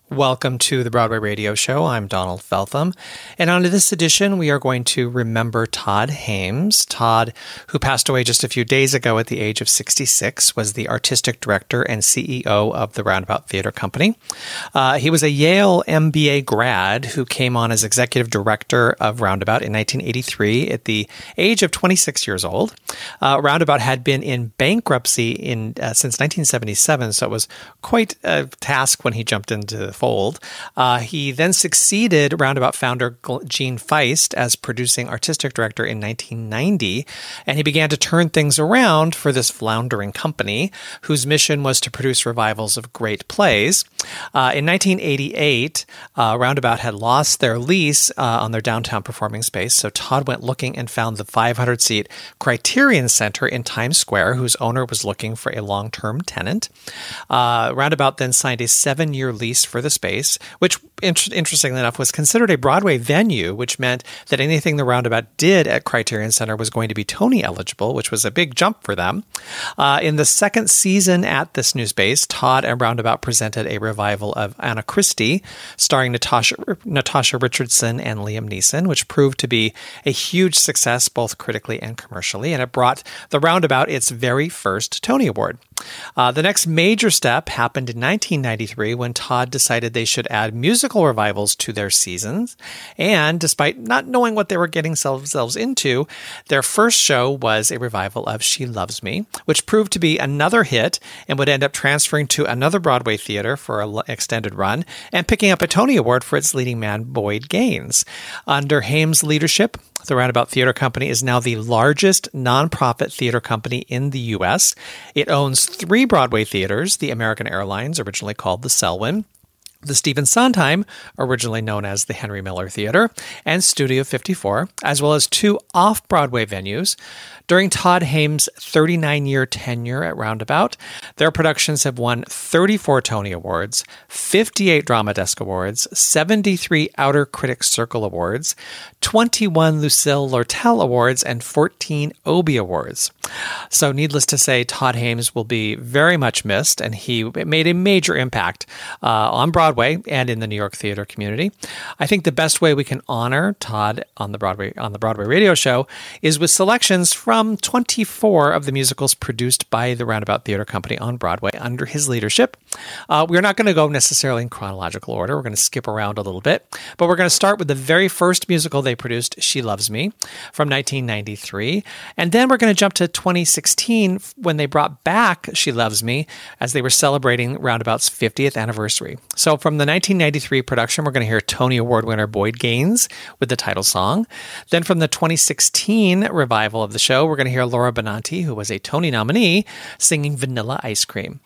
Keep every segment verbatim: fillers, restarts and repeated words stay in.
Welcome to the Broadway Radio Show. I'm Donald Feltham. And on this edition, we are going to remember Todd Hames. Todd, who passed away just a few days ago at the age of sixty-six, was the artistic director and C E O of the Roundabout Theater Company. Uh, he was a Yale M B A grad who came on as executive director of Roundabout in nineteen eighty-three at the age of twenty-six years old. Uh, Roundabout had been in bankruptcy in uh, since nineteen seventy-seven, so it was quite a task when he jumped into the fold. Uh, he then succeeded Roundabout founder Gene Feist as producing artistic director in nineteen ninety, and he began to turn things around for this floundering company, whose mission was to produce revivals of great plays. Uh, in nineteen eighty-eight, uh, Roundabout had lost their lease uh, on their downtown performing space, so Todd went looking and found the five hundred seat Criterion Center in Times Square, whose owner was looking for a long-term tenant. Uh, Roundabout then signed a seven-year lease for the space, which, inter- interestingly enough, was considered a Broadway venue, which meant that anything the Roundabout did at Criterion Center was going to be Tony eligible, which was a big jump for them. Uh, in the second season at this new space, Todd and Roundabout presented a revival of Anna Christie, starring Natasha, Natasha Richardson and Liam Neeson, which proved to be a huge success both critically and commercially, and it brought the Roundabout its very first Tony Award. Uh, the next major step happened in nineteen ninety-three when Todd decided they should add musical revivals to their seasons. And despite not knowing what they were getting themselves into, their first show was a revival of She Loves Me, which proved to be another hit and would end up transferring to another Broadway theater for an extended run and picking up a Tony Award for its leading man, Boyd Gaines. Under Hames' leadership, the Roundabout Theater Company is now the largest nonprofit theater company in the U S. It owns three Broadway theaters, the American Airlines, originally called the Selwyn, the Stephen Sondheim, originally known as the Henry Miller Theater, and Studio fifty-four, as well as two off-Broadway venues. During Todd Hames' thirty-nine-year tenure at Roundabout, their productions have won thirty-four Tony Awards, fifty-eight Drama Desk Awards, seventy-three Outer Critics Circle Awards, twenty-one Lucille Lortel Awards, and fourteen Obie Awards. So needless to say, Todd Hames will be very much missed, and he made a major impact uh, on Broadway and in the New York theater community. I think the best way we can honor Todd on the Broadway on the Broadway Radio Show is with selections from twenty-four of the musicals produced by the Roundabout Theater Company on Broadway under his leadership. Uh, we're not going to go necessarily in chronological order. We're going to skip around a little bit, but we're going to start with the very first musical they produced, She Loves Me, from nineteen ninety-three. And then we're going to jump to twenty sixteen when they brought back She Loves Me as they were celebrating Roundabout's fiftieth anniversary. So from the nineteen ninety-three production, we're going to hear Tony Award winner Boyd Gaines with the title song. Then from the twenty sixteen revival of the show, we're going to hear Laura Benanti, who was a Tony nominee, singing Vanilla Ice Cream.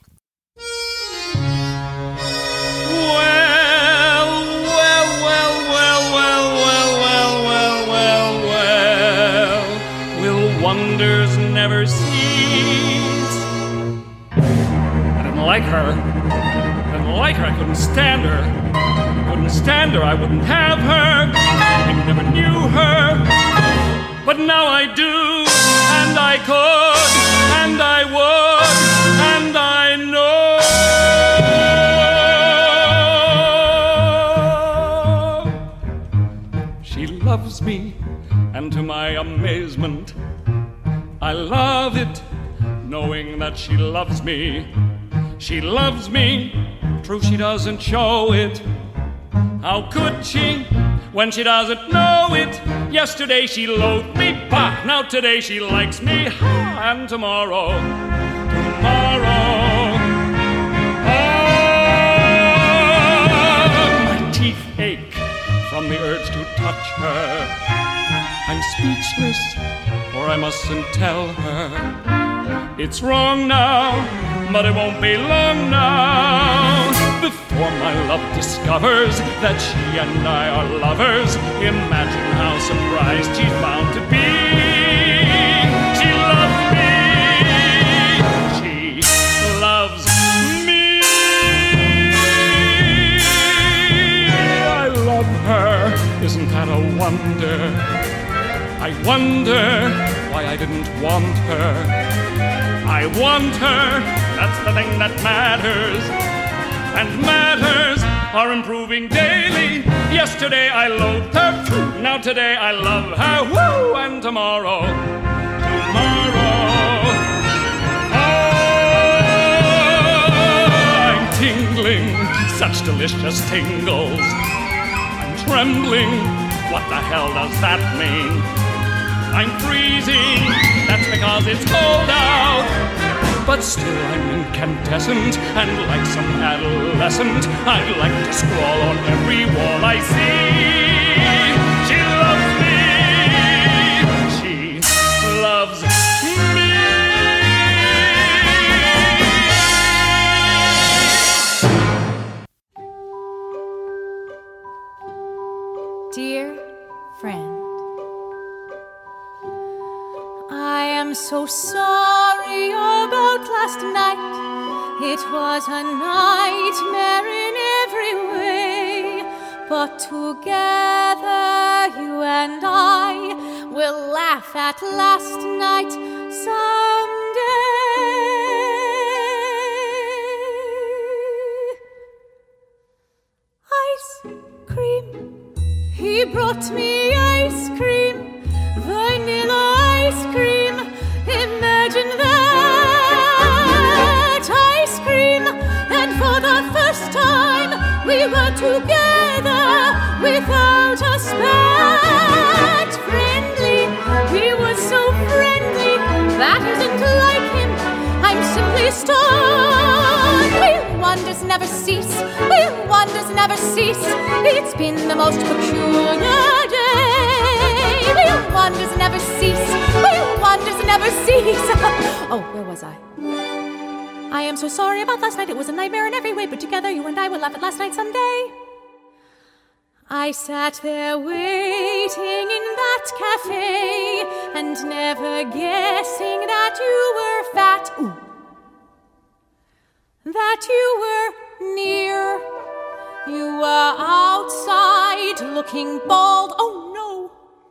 Wonders never cease. I didn't like her. I didn't like her. I couldn't stand her. I couldn't stand her. I wouldn't have her. I never knew her. But now I do, and I could, and I would, and I know. She loves me, and to my amazement, I love it, knowing that she loves me. She loves me, true she doesn't show it. How could she, when she doesn't know it? Yesterday she loathed me, bah! Now today she likes me, ha! And tomorrow, tomorrow, oh, my teeth ache from the urge to touch her. I'm speechless, or I mustn't tell her. It's wrong now, but it won't be long now before my love discovers that she and I are lovers. Imagine how surprised she's bound to be. She loves me. She loves me. I love her. Isn't that a wonder? I wonder why I didn't want her. I want her, that's the thing that matters. And matters are improving daily. Yesterday I loathed her, now today I love her, woo! And tomorrow, tomorrow, oh, I'm tingling, such delicious tingles. I'm trembling, what the hell does that mean? I'm freezing, that's because it's cold out. But still I'm incandescent, and like some adolescent, I'd like to scrawl on every wall I see. She loves me. She loves me. Dear friend, I am so sorry about last night. It was a nightmare in every way. But together you and I will laugh at last night someday. Ice cream. He brought me ice cream, vanilla ice cream. Imagine that ice cream. And for the first time we were together without a spat. Friendly, he was so friendly. That isn't like him, I'm simply stunned. Will wonders never cease, will wonders never cease. It's been the most peculiar day. Will wonders never cease, will wonders never cease. Oh, where was I? I am so sorry about last night. It was a nightmare in every way, but together you and I will laugh at last night someday. I sat there waiting in that cafe and never guessing that you were fat. Ooh. That you were near. You were outside looking bald. Oh no.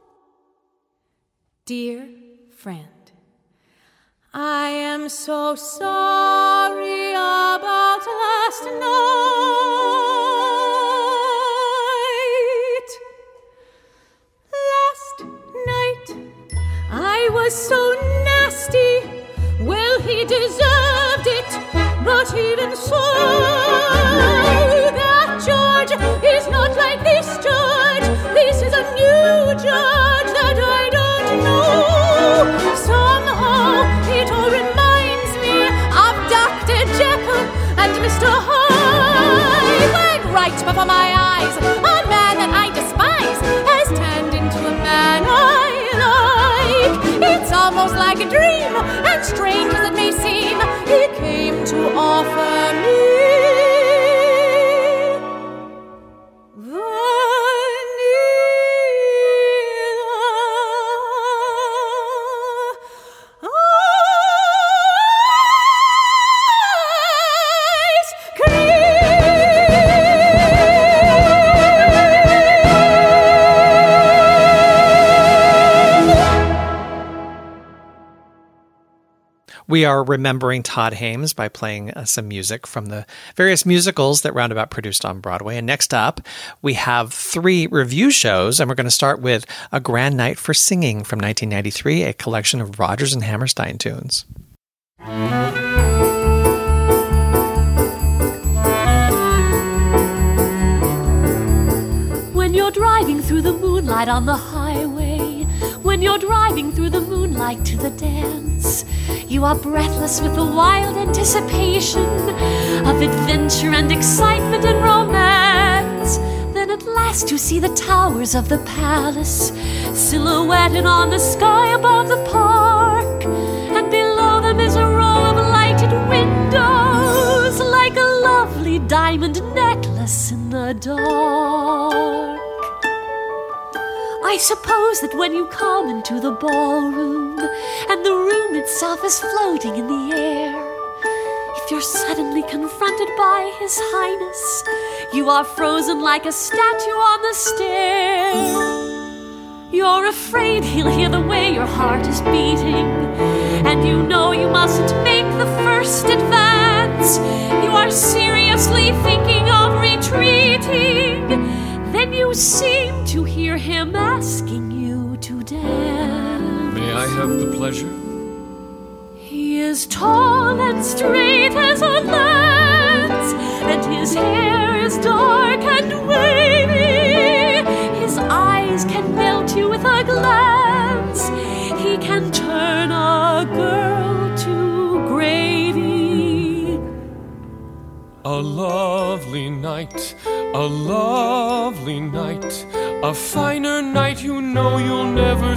Dear friend, I am so sorry about last night. Last night I was so nasty. Well, he deserved it, but even so, that George is not like this George. This is a new George that I don't know. Somehow it all reminds me of Doctor Jekyll and Mister Hyde. When right before my eyes, a man that I despise has turned into a man I like. It's almost like a dream, and strange as it may seem, he came to offer me We are remembering Todd Haymes by playing uh, some music from the various musicals that Roundabout produced on Broadway. And next up, we have three review shows, and we're going to start with A Grand Night for Singing from nineteen ninety-three, a collection of Rodgers and Hammerstein tunes. When you're driving through the moonlight on the highway, when you're driving through the moonlight to the dance, you are breathless with the wild anticipation of adventure and excitement and romance. Then at last you see the towers of the palace silhouetted on the sky above the park, and below them is a row of lighted windows like a lovely diamond necklace in the dark. I suppose that when you come into the ballroom and the room itself is floating in the air, if you're suddenly confronted by His Highness, you are frozen like a statue on the stair. You're afraid he'll hear the way your heart is beating, and you know you mustn't make the first advance. You are seriously thinking of retreating, entreating. Then you seem to hear him asking you to dance. May I have the pleasure? He is tall and straight as a lance, and his hair is dark and wavy. His eyes can melt you with a glance. He can turn a girl to gravy. A lovely night, a lovely night, a finer night you know you'll never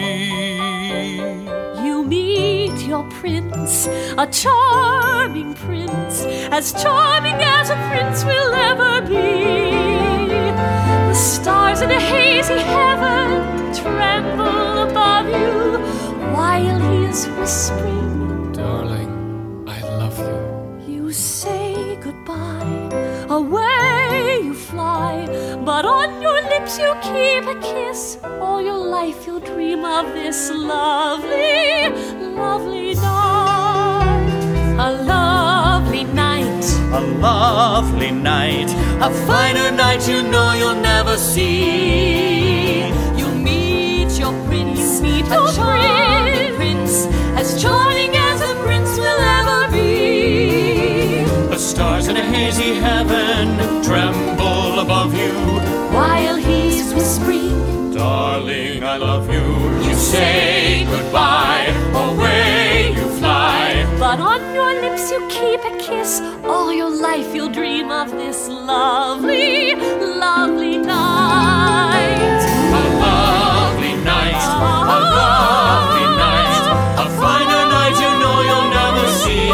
see. You meet your prince, a charming prince, as charming as a prince will ever be. The stars in a hazy heaven tremble above you while he is whispering, Darling, I love you. you say goodbye, away you fly, but on your lips you keep a kiss. All your life you'll dream of this lovely, lovely night. A lovely night, A lovely night, a finer night you know you'll never see. you meet your prince, meet a your charming prince, as charming as a prince will ever be. The stars in a hazy heaven tremble above you. While he's whispering, Darling, I love you. You say goodbye, away you fly. but on your lips you keep a kiss. All your life you'll dream of this lovely, lovely night. A lovely night, a lovely night, a finer night you know you'll never see.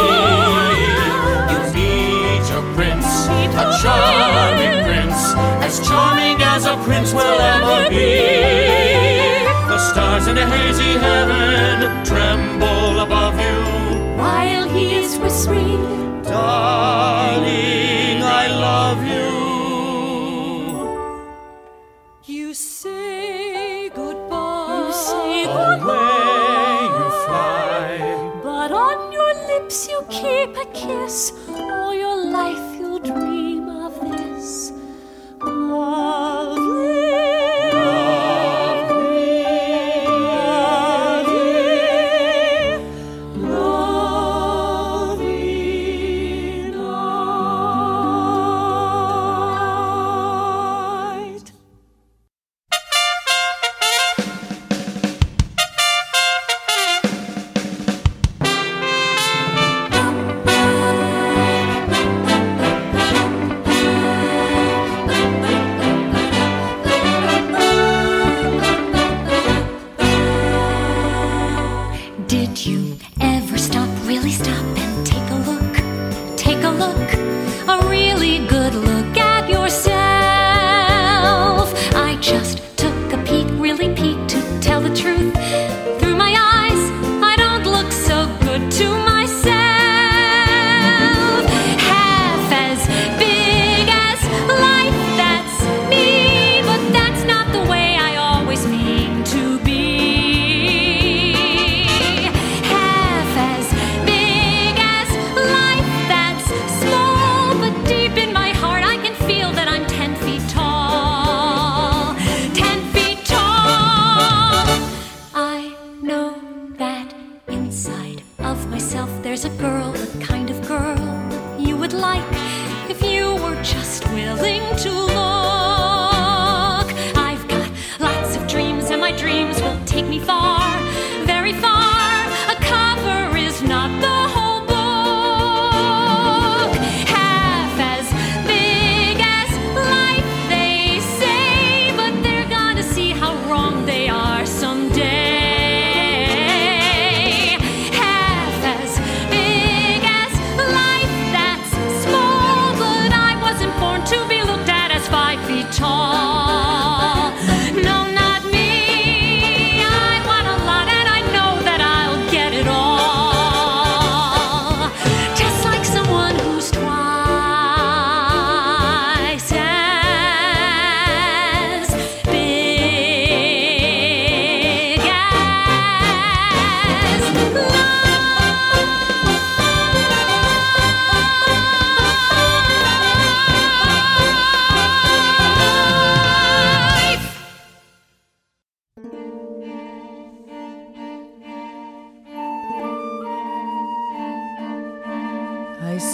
You meet your prince, a charming prince, as charming as a prince will ever be. The stars in a hazy heaven tremble above you. While he is whispering, Darling, I love you. you say goodbye. You say goodbye. Away you fly. But on your lips you keep a kiss. All your life you'll dream of this lovely, lovely, lovely night.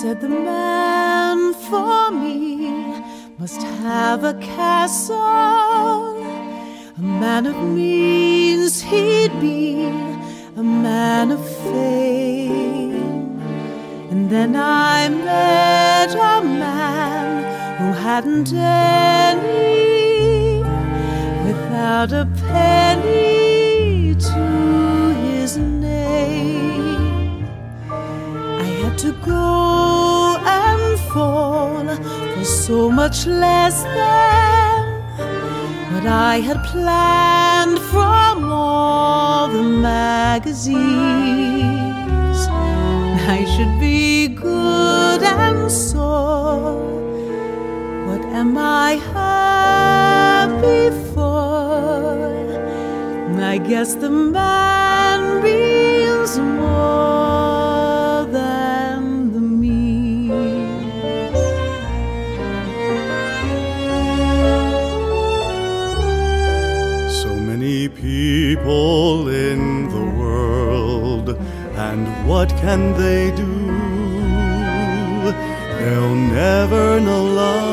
said the man for me must have a castle, a man of means he'd be, a man of fame. And then I met a man who hadn't any, without a penny to his name. I had to go and fall for so much less than what I had planned from all the magazines. I should be good and sore. What am I happy for? I guess the man means more than the means. So many people in the world, and what can they do? They'll never know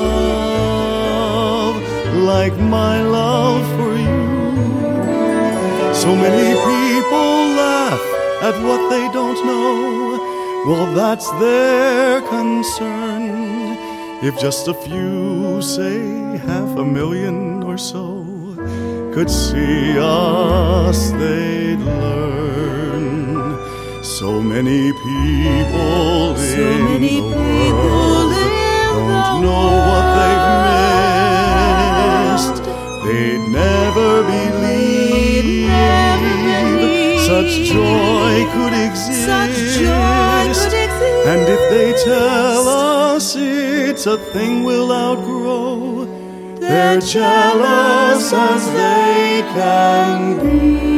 love like my love for you. So many people laugh at what they don't know. Well, that's their concern. If just a few, say half a million or so, could see us, they'd learn. So many people So in many the people world in don't the know what they've missed. They'd never believe never believe such joy could exist. Such joy could exist. And if they tell us it's a thing we'll outgrow, they're jealous as they can be.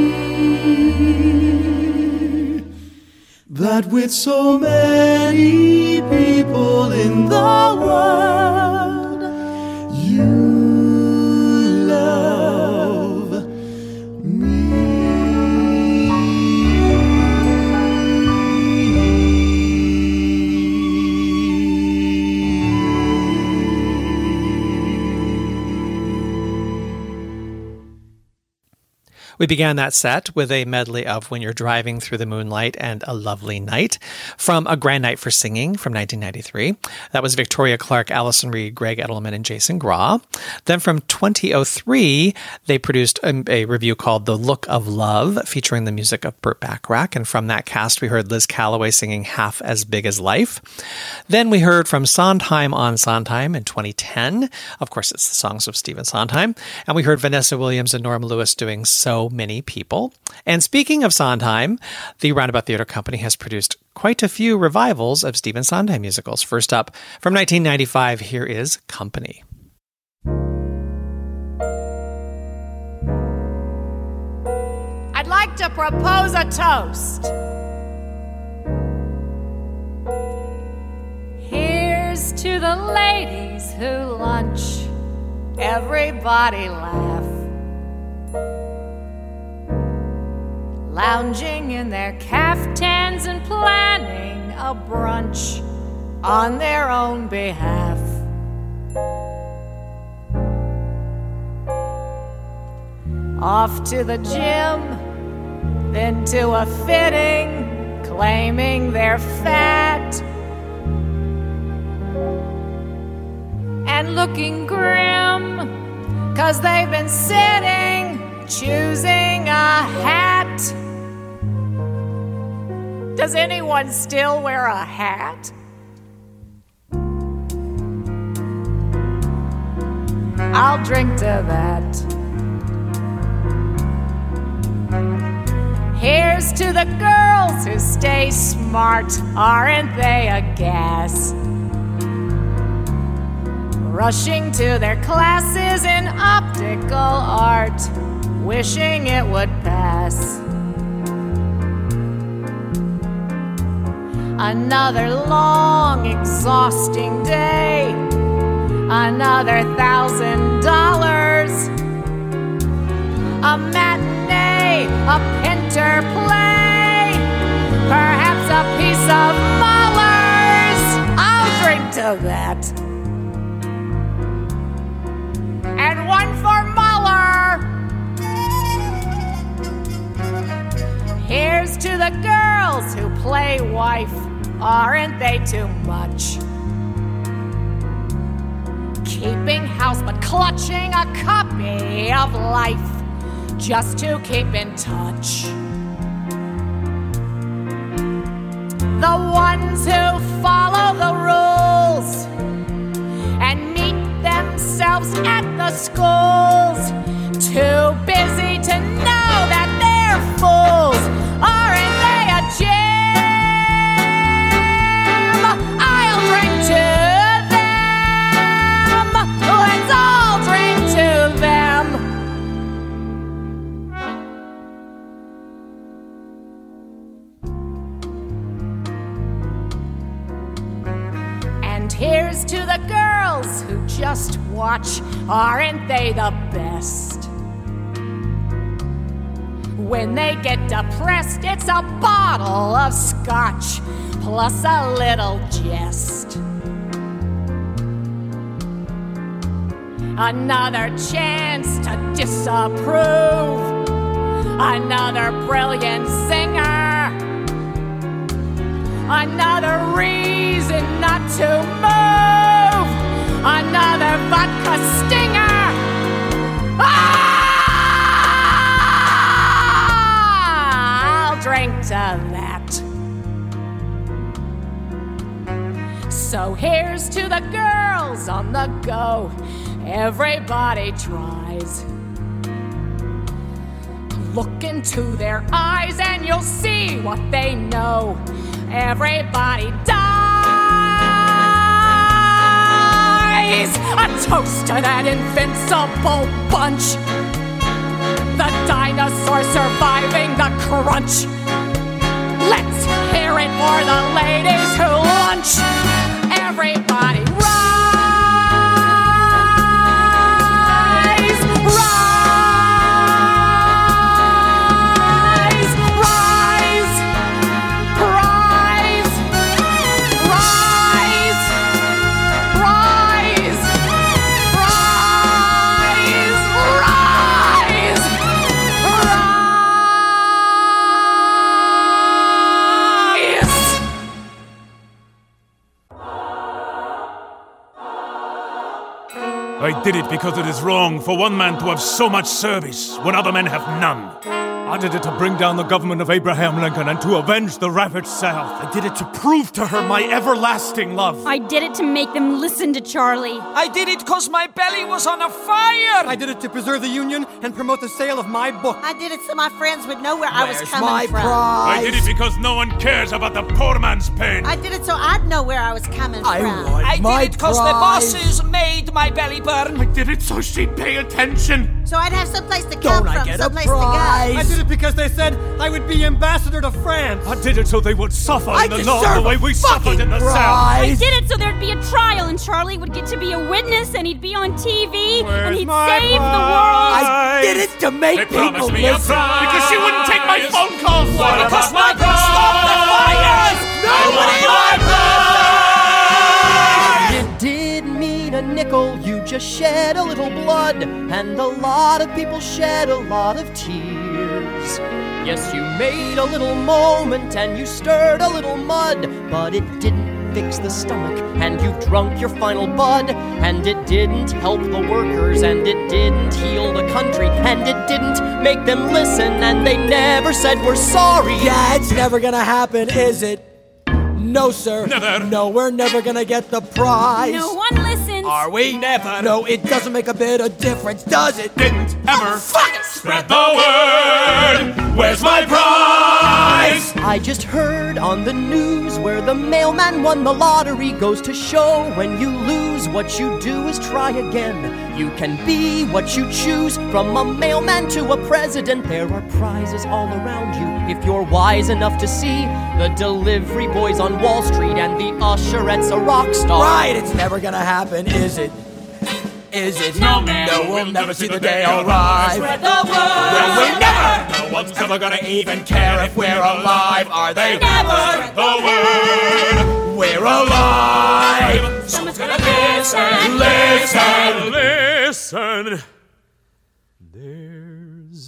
That with so many people in the world, you love me. We began that set with a medley of When You're Driving Through the Moonlight and A Lovely Night from A Grand Night for Singing from nineteen ninety-three. That was Victoria Clark, Allison Reed, Greg Edelman, and Jason Graw. Then from twenty oh three, they produced a, a review called The Look of Love, featuring the music of Burt Bacharach. And from that cast, we heard Liz Callaway singing Half as Big as Life. Then we heard from Sondheim on Sondheim in twenty ten. Of course, it's the songs of Stephen Sondheim. And we heard Vanessa Williams and Norm Lewis doing So Many People. And speaking of Sondheim, the Roundabout Theatre Company has produced quite a few revivals of Stephen Sondheim musicals. First up, from nineteen ninety-five, here is Company. I'd like to propose a toast. Here's to the ladies who lunch. Everybody laugh. Lounging in their caftans and planning a brunch On their own behalf. off to the gym, then to a fitting, claiming they're fat and looking grim, 'cause they've been sitting, choosing a hat. Does anyone still wear a hat? I'll drink to that. Here's to the girls who stay smart, aren't they a gas? Rushing to their classes in optical art, wishing it would pass. Another long, exhausting day, another thousand dollars, a matinee, a Pinter play, perhaps a piece of Mahler's. to that. And one for Muller. Here's to the girls who play wife. Aren't they too much? Keeping house but clutching a copy of life just to keep in touch. The ones who follow the rules and meet themselves at the schools, too busy to know that they're fools. Aren't they a gem? I'll drink to them. Let's all drink to them. And here's to the girls who just watch. Aren't they the best? When they get depressed, it's a bottle of scotch plus a little jest. Another chance to disapprove. Another brilliant singer. Another reason not to move. Another vodka stinger. Ah! I'll drink to that. So here's to the girls on the go. Everybody tries. Look into their eyes and you'll see what they know. Everybody dies. A toast to that invincible bunch. The dinosaur surviving the crunch. Let's hear it for the ladies who lunch. Everybody rise. I did it because it is wrong for one man to have so much service when other men have none. I did it to bring down the government of Abraham Lincoln and to avenge the ravaged South. I did it to prove to her my everlasting love. I did it to make them listen to Charlie. I did it because my belly was on a fire. I did it to preserve the Union and promote the sale of my book. I did it so my friends would know where I was Where's coming my from. I prize? did it because no one cares about the poor man's pain. I did it so I'd know where I was coming I from. want I my did it because the prize. bosses made my belly burn. I did it so she'd pay attention. So I'd have someplace to come Don't I from, get a someplace prize? to go. I did it because they said I would be ambassador to France. I did it so they would suffer I in the deserve north the way a we suffered in the fucking south. I did it so there'd be a trial and Charlie would get to be a witness and he'd be on T V Where's and he'd my save prize? the world. I did it to make They people promised me a listen. prize because she wouldn't take my phone calls. What because my book stopped the fires. Nobody liked It did mean a nickel, you just shed a little blood, and a lot of people shed a lot of tears. Yes, you made a little moment and you stirred a little mud, but it didn't fix the stomach, and you've drunk your final bud, and it didn't help the workers, and it didn't heal the country, and it didn't make them listen, and they never said we're sorry. Yeah, it's never gonna happen, is it? No, sir. Never. No, we're never gonna get the prize. No one listens. Are we never? No, it doesn't make a bit of difference, does it? Didn't ever Oh, fuck it! spread the word. Where's my prize? I just heard on the news where the mailman won the lottery. Goes to show when you lose, what you do is try again. You can be what you choose, from a mailman to a president. There are prizes all around you if you're wise enough to see the delivery boys on Wall Street and the usherettes a rock star. Right, it's never gonna happen, is it? Is it? No, man. No, we'll never see the day arrive. Spread the word. Will we never? No one's ever gonna even care if we're alive. Are they? Never. Spread the word. We're alive! Someone's gonna listen! Listen! Listen! There's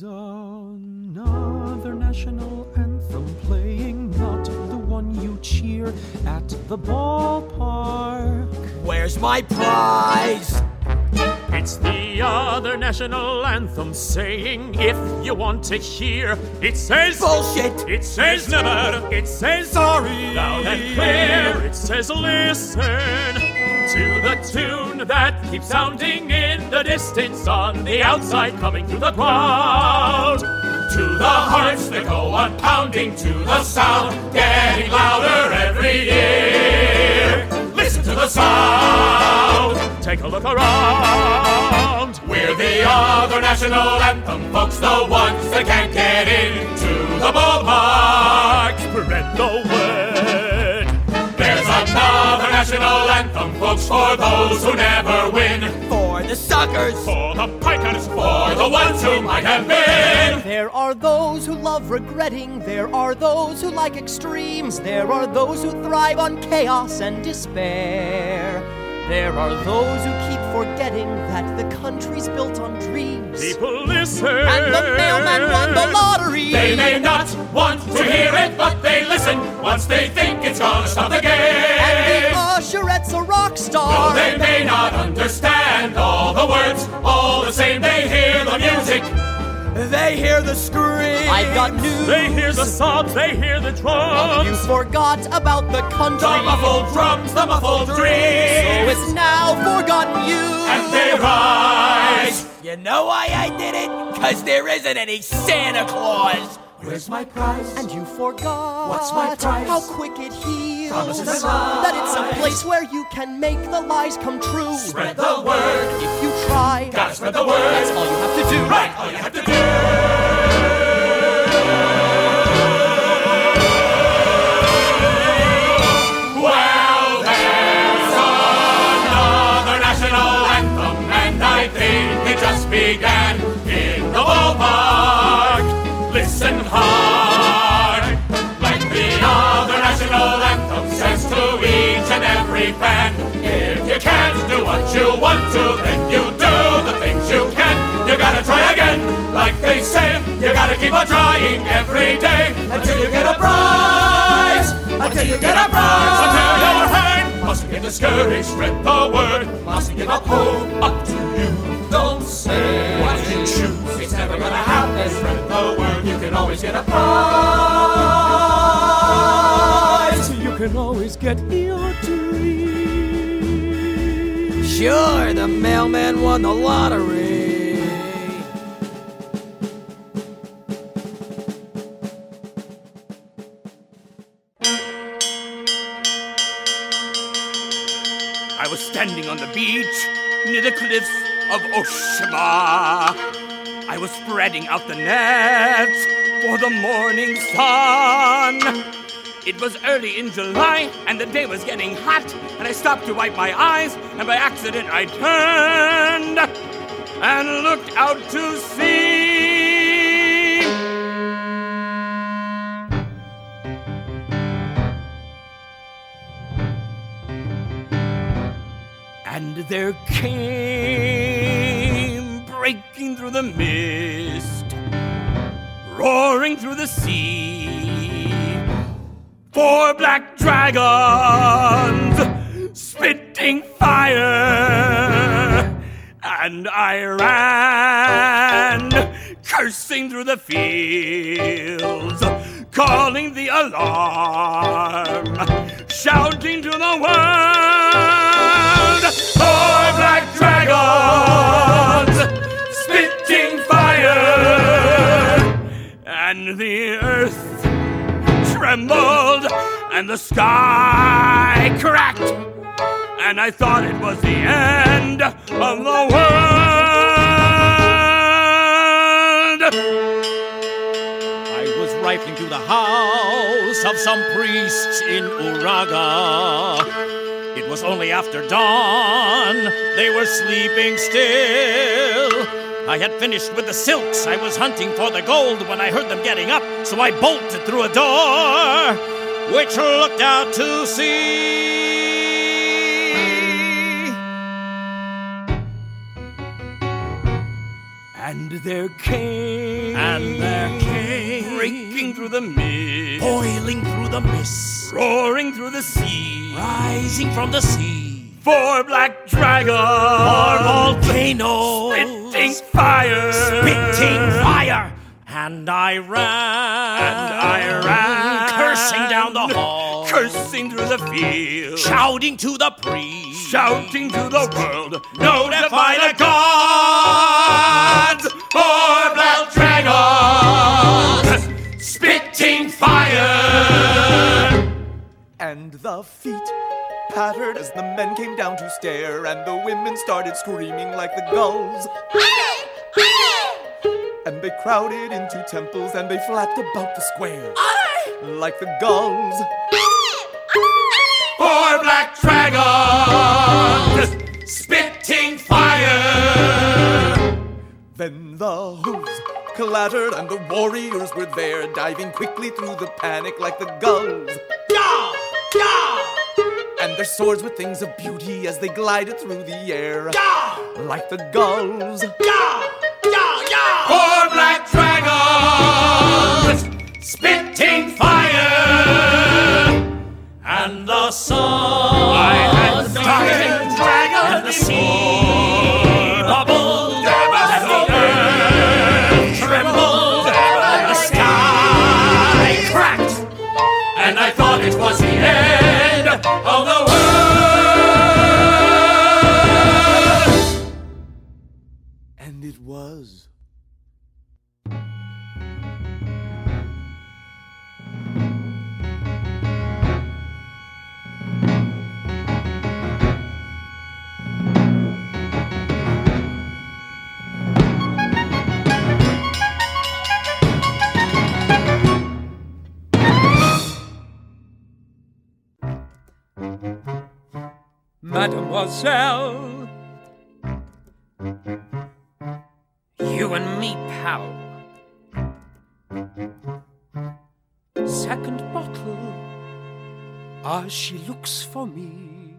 another national anthem playing, not the one you cheer at the ballpark. Where's my prize? It's the other national anthem saying, if you want to hear, it says bullshit. It says never. It says sorry. Loud and clear. It says listen to the tune that keeps sounding in the distance on the outside, coming through the crowd. To the hearts that go on pounding, to the sound getting louder every year. Listen to the sound. Take a look around. We're the other national anthem, folks, the ones that can't get into the ballpark. Spread the word. There's another national anthem, folks, for those who never win. For the suckers. For the pikers. For the ones who might have been. There are those who love regretting. There are those who like extremes. There are those who thrive on chaos and despair. There are those who keep forgetting that the country's built on dreams. People listen. And the mailman won the lottery. They may not want to hear it, but they listen once they think it's gonna stop the game. And the usherette's a rock star. Though they may not understand all the words, all the same they hear the music. They hear the screams. I've got news. They hear the sobs, they hear the drums. You forgot about the country. The muffled drums, the muffled dreams. So it's now forgotten you. And they rise. You know why I did it? Cause there isn't any Santa Claus. Where's my prize? And you forgot. What's my prize? How quick it heals. Promises and lies. That it's a place where you can make the lies come true. Spread the word. If you try. Gotta spread the word. That's all you have to do. Right, all you have to do. Well, there's another national anthem, and I think it just began in the ballpark. Listen hard, like the other national anthem says to each and every fan. If you can't do what you want to, then you do the things you can. You gotta try again, like they say. You gotta keep on trying every day until you get a prize. Until you get a prize. Until you're heard. Mustn't get discouraged, spread the word. Mustn't give up hope, up to you. Don't say what you choose. It's never gonna happen. Spread the word. You can always get a prize. You can always get your dream. Sure, the mailman won the lottery. I was standing on the beach near the cliffs of Oshima. I was spreading out the net for the morning sun. It was early in July, and the day was getting hot, and I stopped to wipe my eyes, and by accident I turned and looked out to sea. And there came, breaking through the mist, roaring through the sea, four black dragons, spitting fire. And I ran, cursing through the fields, calling the alarm, shouting to the world, four black dragons, spitting fire. And the earth trembled, and the sky cracked, and I thought it was the end of the world. I was rifling through the house of some priests in Uraga. It was only after dawn, they were sleeping still. I had finished with the silks, I was hunting for the gold when I heard them getting up, so I bolted through a door. which looked out to sea. And there came, and there came, breaking through the mist, boiling through the mist, roaring through the sea, rising from the sea, four black dragons, four volcanoes, spitting fire, spitting fire. And I ran, and I ran, cursing down the hall, cursing through the field, shouting to the priest, shouting to the world, notify the gods, four black dragons, spitting fire. And the feet pattered as the men came down to stare, and the women started screaming like the gulls. And they crowded into temples, and they flapped about the square like the gulls. Four black dragons, spitting fire. Then the hooves clattered, and the warriors were there, diving quickly through the panic like the gulls. Yeah, yeah. And their swords were things of beauty as they glided through the air, yeah, like the gulls. Yeah. Four black dragons, spitting fire. And the sun, I had the darkened dragon, and the sea bubbled, and the earth trembled, and the sky cracked, and I thought it was the end of the world. And it was. Mademoiselle, you and me, pal. Second bottle, ah, she looks for me.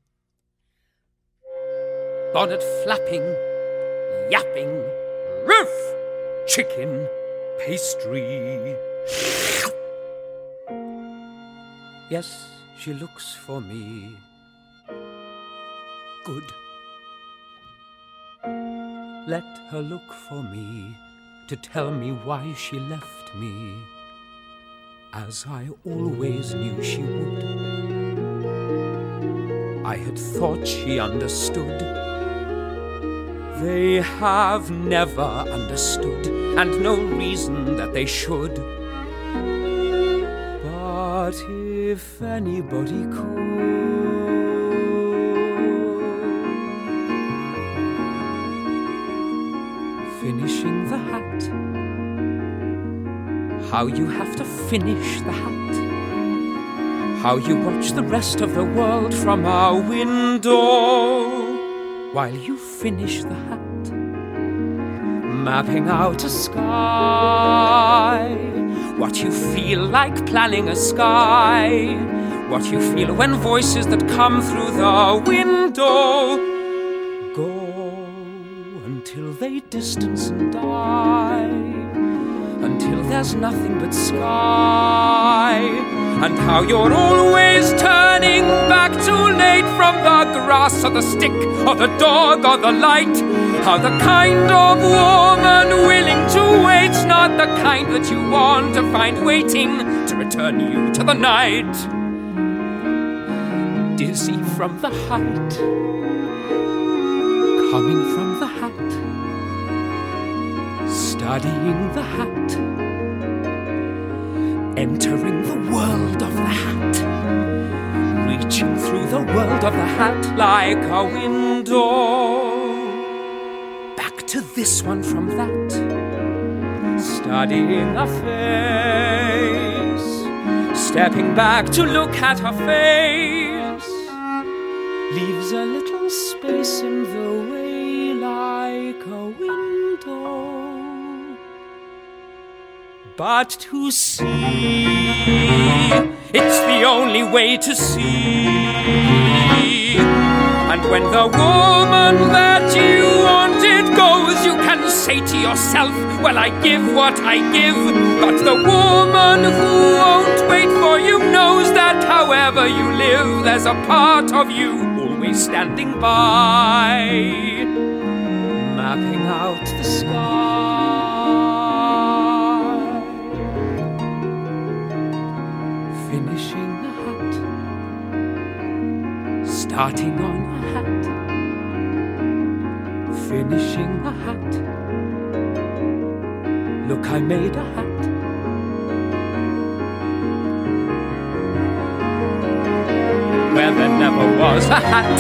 Bonnet flapping, yapping, roof, chicken, pastry. Yes, she looks for me. Good. Let her look for me to tell me why she left me, as I always knew she would. I had thought she understood. They have never understood, and no reason that they should. But if anybody could, finishing the hat. How you have to finish the hat. How you watch the rest of the world from our window while you finish the hat. Mapping out a sky. What you feel like planning a sky. What you feel when voices that come through the window go until they distance and die, until there's nothing but sky. And how you're always turning back too late from the grass or the stick or the dog or the light. How the kind of woman willing to wait's not the kind that you want to find waiting to return you to the night. Dizzy from the height, coming from the hat, studying the hat, entering the world of the hat, reaching through the world of the hat like a window. Back to this one from that, studying a face, stepping back to look at her face. Leaves a little space in the way like a window. But to see it's the only way to see. And when the woman that you wanted goes, you can say to yourself, well, I give what I give. But the woman who won't wait for you knows that however you live, there's a part of you always standing by, mapping out the sky, finishing the hat, starting on a hat, finishing a hat. Look, I made a hat. Where there never was a hat.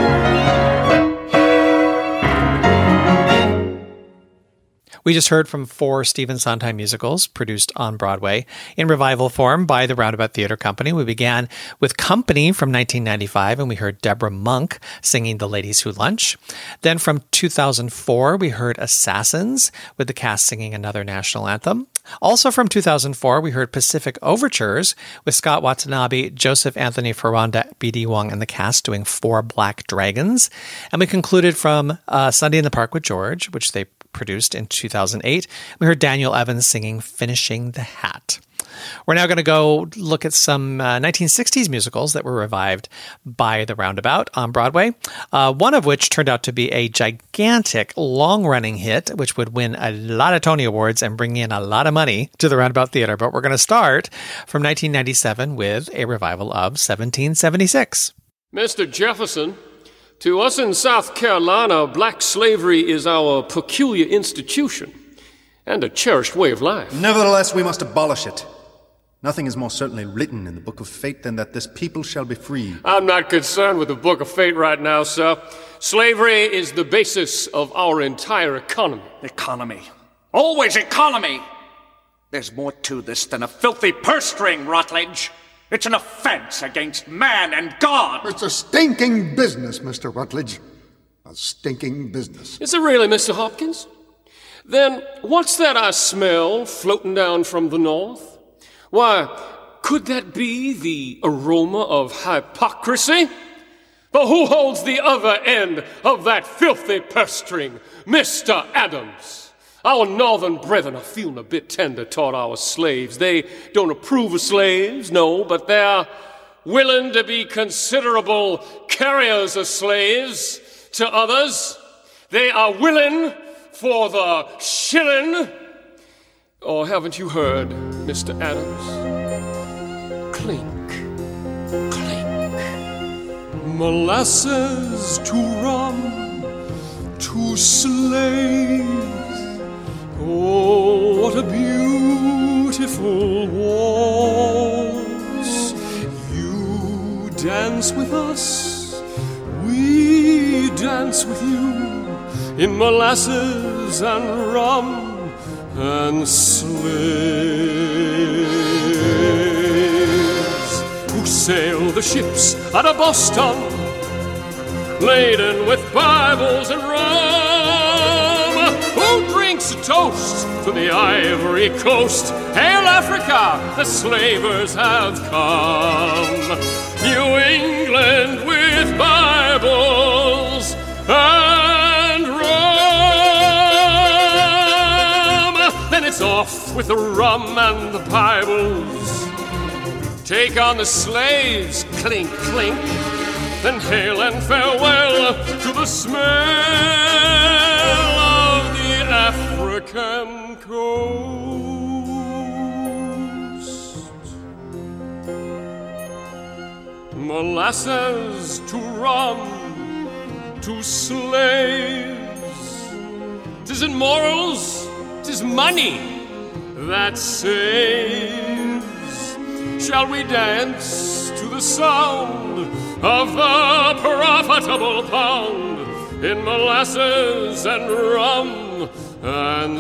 We just heard from four Stephen Sondheim musicals produced on Broadway in revival form by the Roundabout Theatre Company. We began with Company from nineteen ninety-five, and we heard Deborah Monk singing The Ladies Who Lunch. Then from two thousand four, we heard Assassins, with the cast singing another national anthem. Also from two thousand four, we heard Pacific Overtures, with Scott Watanabe, Joseph Anthony Ferranda, B D Wong, and the cast doing Four Black Dragons. And we concluded from uh, Sunday in the Park with George, which they produced in two thousand eight. We heard Daniel Evans singing Finishing the Hat. We're now going to go look at some uh, nineteen sixties musicals that were revived by the Roundabout on Broadway, uh, one of which turned out to be a gigantic, long-running hit, which would win a lot of Tony Awards and bring in a lot of money to the Roundabout Theatre. But we're going to start from nineteen ninety-seven with a revival of seventeen seventy-six. Mister Jefferson, to us in South Carolina, black slavery is our peculiar institution and a cherished way of life. Nevertheless, we must abolish it. Nothing is more certainly written in the Book of Fate than that this people shall be free. I'm not concerned with the Book of Fate right now, sir. Slavery is the basis of our entire economy. Economy. Always economy! There's more to this than a filthy purse string, Rutledge. It's an offense against man and God. It's a stinking business, Mister Rutledge. A stinking business. Is it really, Mister Hopkins? Then what's that I smell floating down from the north? Why, could that be the aroma of hypocrisy? But who holds the other end of that filthy purse string? Mister Adams. Our northern brethren are feeling a bit tender toward our slaves. They don't approve of slaves, no, but they're willing to be considerable carriers of slaves to others. They are willing for the shilling. Or haven't you heard, Mister Adams? Clink, clink. Molasses to rum, to slaves. Oh, what a beautiful waltz. You dance with us, we dance with you, in molasses and rum and slaves. Who sail the ships out of Boston, laden with Bibles and rum? Who drinks a toast to the Ivory Coast? Hail Africa, the slavers have come. New England with Bibles and rum. Then it's off with the rum and the Bibles. Take on the slaves, clink, clink. Then hail and farewell to the smell African coast. Molasses to rum, to slaves. 'Tisn't morals, 'tis money that saves. Shall we dance to the sound of the profitable pound in molasses and rum and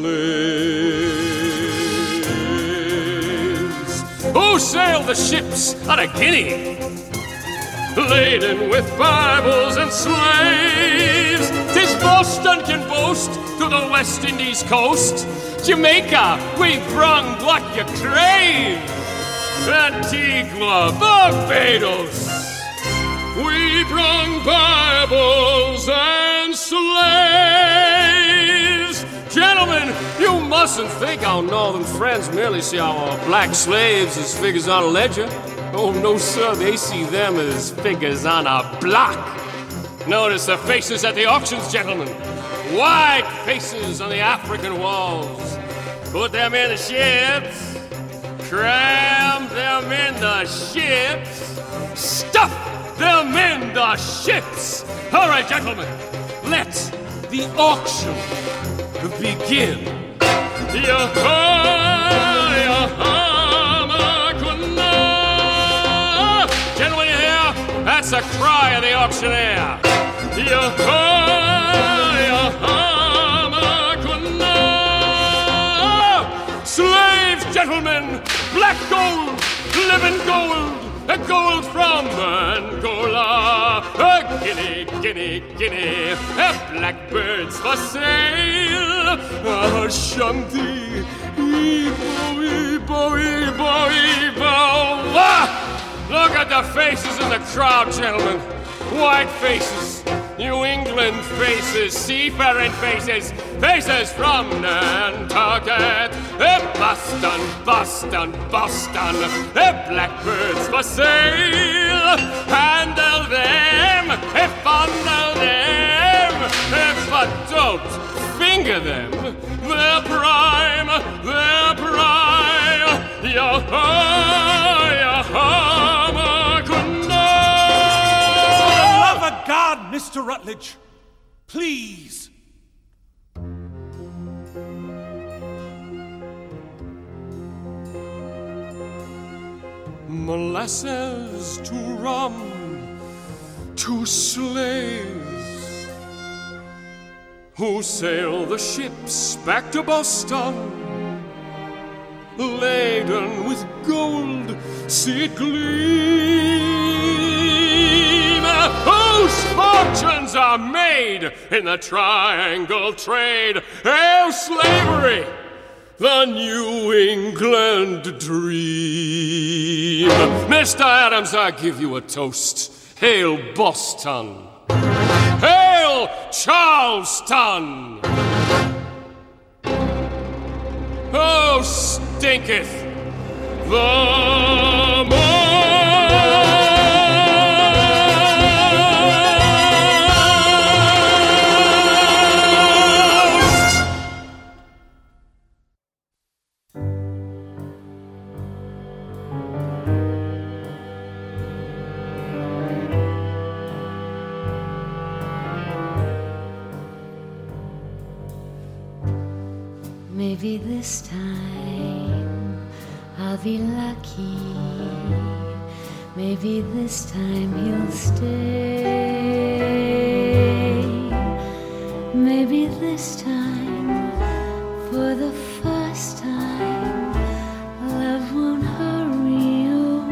slaves? Who sailed the ships out of Guinea, laden with Bibles and slaves? 'Tis Boston can boast to the West Indies coast. Jamaica, we've brung what you crave. Antigua, Barbados. We brung Bibles and slaves. Gentlemen, you mustn't think our northern friends merely see our black slaves as figures on a ledger. Oh, no, sir, they see them as figures on a block. Notice the faces at the auctions, gentlemen. White faces on the African walls. Put them in the ships. Cram them in the ships. Stuff them in the ships. All right, gentlemen, let the auction begin. Gentlemen, you hear? That's the cry of the auctioneer. Slaves, gentlemen, black gold, living gold, a gold from Angola, a guinea, guinea, guinea, a blackbirds for sale, a shanty, ebo, ebo, ebo, ebo. Ah! Look at the faces in the crowd, gentlemen. White faces, New England faces, seafaring faces, faces from Nantucket, Boston, Boston, Boston, blackbirds for sale. Handle them, fondle them, but don't finger them. Their prime, their prime. Yo-ho, yo-ho, God, Mister Rutledge, please. Molasses to rum, to slaves who sail the ships back to Boston, laden with gold, see it gleam, whose fortunes are made in the triangle trade. Hail slavery, the New England dream. Mister Adams, I give you a toast. Hail Boston. Hail Charleston. Oh, stinketh the Maybe this time I'll be lucky. Maybe this time he'll stay. Maybe this time, for the first time, love won't hurry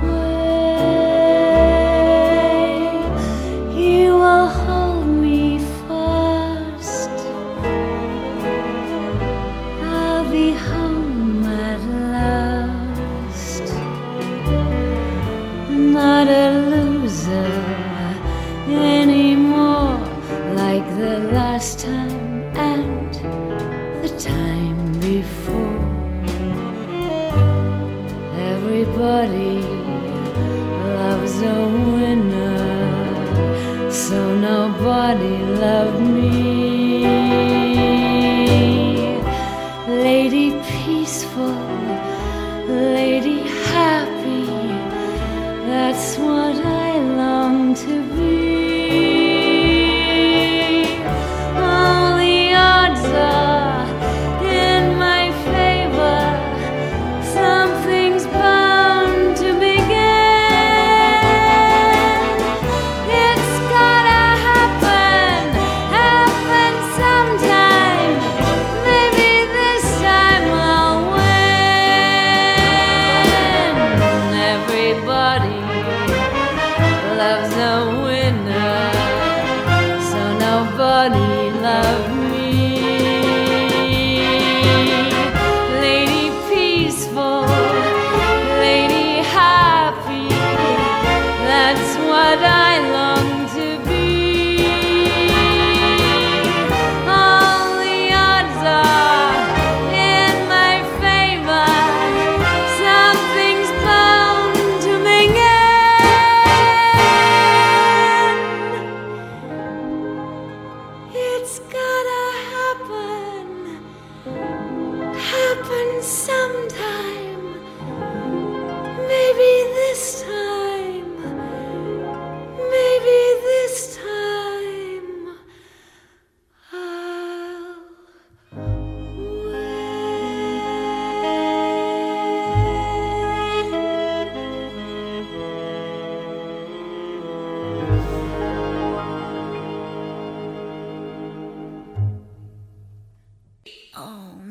away. He will hold me first. I'll be home at last. Not a loser anymore, like the last time and the time before.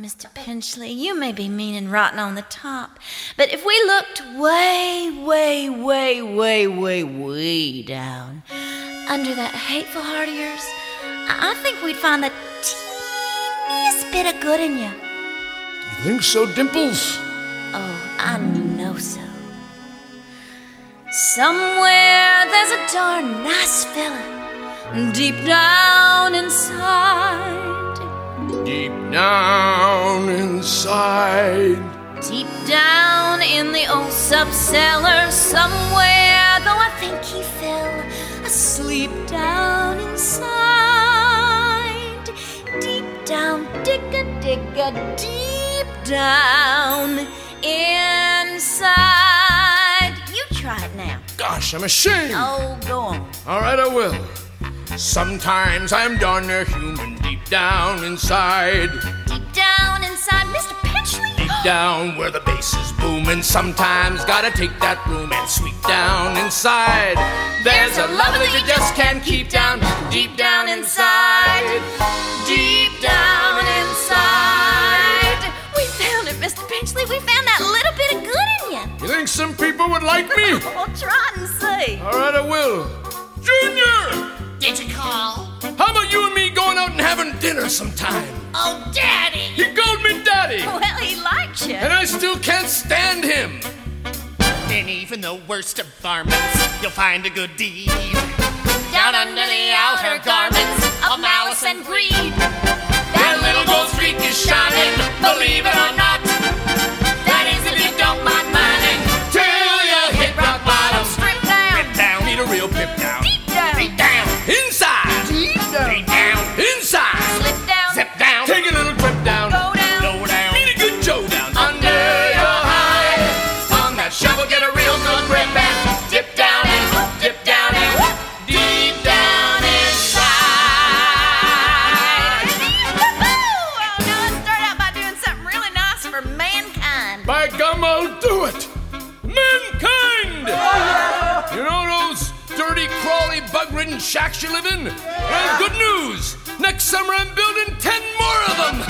Mister Pinchley, you may be mean and rotten on the top, but if we looked way, way, way, way, way, way down under that hateful heart of yours, I think we'd find the teeniest bit of good in you. You think so, Dimples? Oh, I know so. Somewhere there's a darn nice fella deep down inside. Deep down inside. Deep down in the old subcellar somewhere, though I think he fell asleep down inside. Deep down, digga, digga, deep down inside. You try it now. Gosh, I'm ashamed. Oh, go on. All right, I will. Sometimes I'm darn near human deep down inside. Deep down inside, Mister Pinchley. Deep down where the bass is booming. Sometimes gotta take that room and sweep down inside. There's, There's a love that you just can't keep down. Deep down inside. Deep down inside. We found it, Mister Pinchley. We found that little bit of good in you. You think some people would like me? Well, try and see. All right, I will. Junior! Did you call? How about you and me going out and having dinner sometime? Oh, Daddy! He called me Daddy! Well, he likes you. And I still can't stand him. In even the worst of varmints, you'll find a good deed. Down under the outer garments of malice and greed. That little gold streak is shining, believe it or not. That is if you don't mind minding. Till you hit rock bottom. Strip down. Rip down. Need a real pip down. Deep down. Deep down. Inside. Deep down. Deep down. Inside. Slip down. Zip down. Take a little trip down. Go down. Go down. Need a good Joe down. Under your hide. On that shovel, get a real good grip and dip down and dip down and deep down inside. Well, now let's start out by doing something really nice for mankind. By gum, I'll do it. Mankind! You know those dirty, crawly, bug-ridden shacks you live in? Well, good news. Next summer I'm building ten more of them.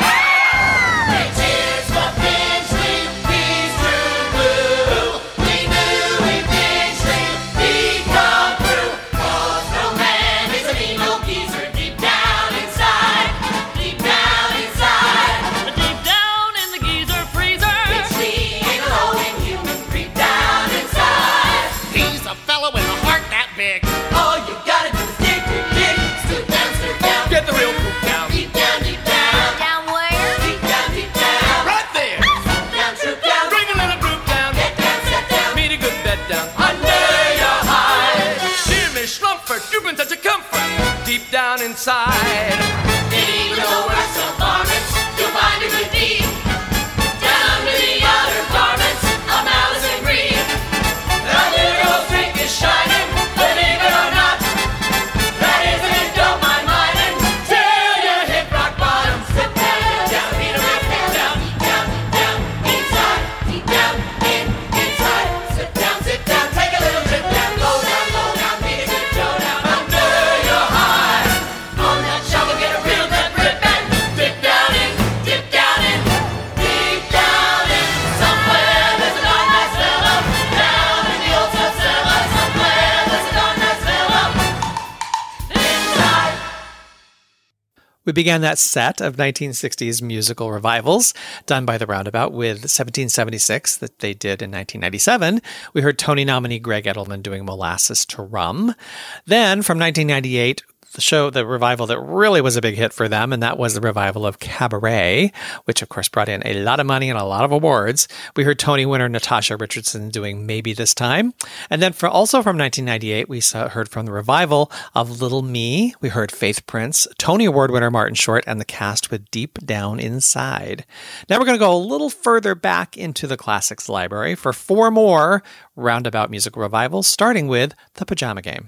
It is for Pinchley, he's true blue. We knew we Pinchley, he'd come through. 'Cause no man is an emo geezer deep down inside. Deep down inside. Deep down in the geezer freezer. Pinchley ain't alone in human deep down inside. He's a fellow with a heart that big. All you gotta do is dig, dig, dig. Stoop down, stoop down. Get the real poop down. Deep down, deep down. Down where? Deep down, deep down. Right there. Stoop down, stoop down. Bring a little group down. Get down, sit down. Meet a good bed down. Under your hide. Dear Miss Schlumpfert, you've been such a comfort. Deep down inside. In even the worst of varmints, you'll find a good deed. Down under the outer garments of malice and greed. That little streak is shining, believe it or not. That is if you don't mind minding. Till you hit rock bottom. Slip down, down, need a real pip down. Deep down, deep down, inside. Deep down, in, inside. Sit down, sit down, take a little trip down. Go down, go down, need a good go down. Under your hide. On that shovel, get a real good grip and dip down in, dip down in, deep down in. Somewhere there's a darn nice fella. Down in the old subcellar. Somewhere there's a darn nice fella. Inside. We began that set of nineteen sixties musical revivals done by the Roundabout with seventeen seventy-six that they did in nineteen ninety-seven. We heard Tony nominee Greg Edelman doing Molasses to Rum. Then from nineteen ninety-eight, the show, the revival that really was a big hit for them, and that was the revival of Cabaret, which of course brought in a lot of money and a lot of awards. We heard Tony winner Natasha Richardson doing Maybe This Time. And then for also from nineteen ninety-eight, we saw, heard from the revival of Little Me. We heard Faith Prince, Tony Award winner Martin Short, and the cast with Deep Down Inside. Now we're going to go a little further back into the classics library for four more Roundabout musical revivals, starting with The Pajama Game.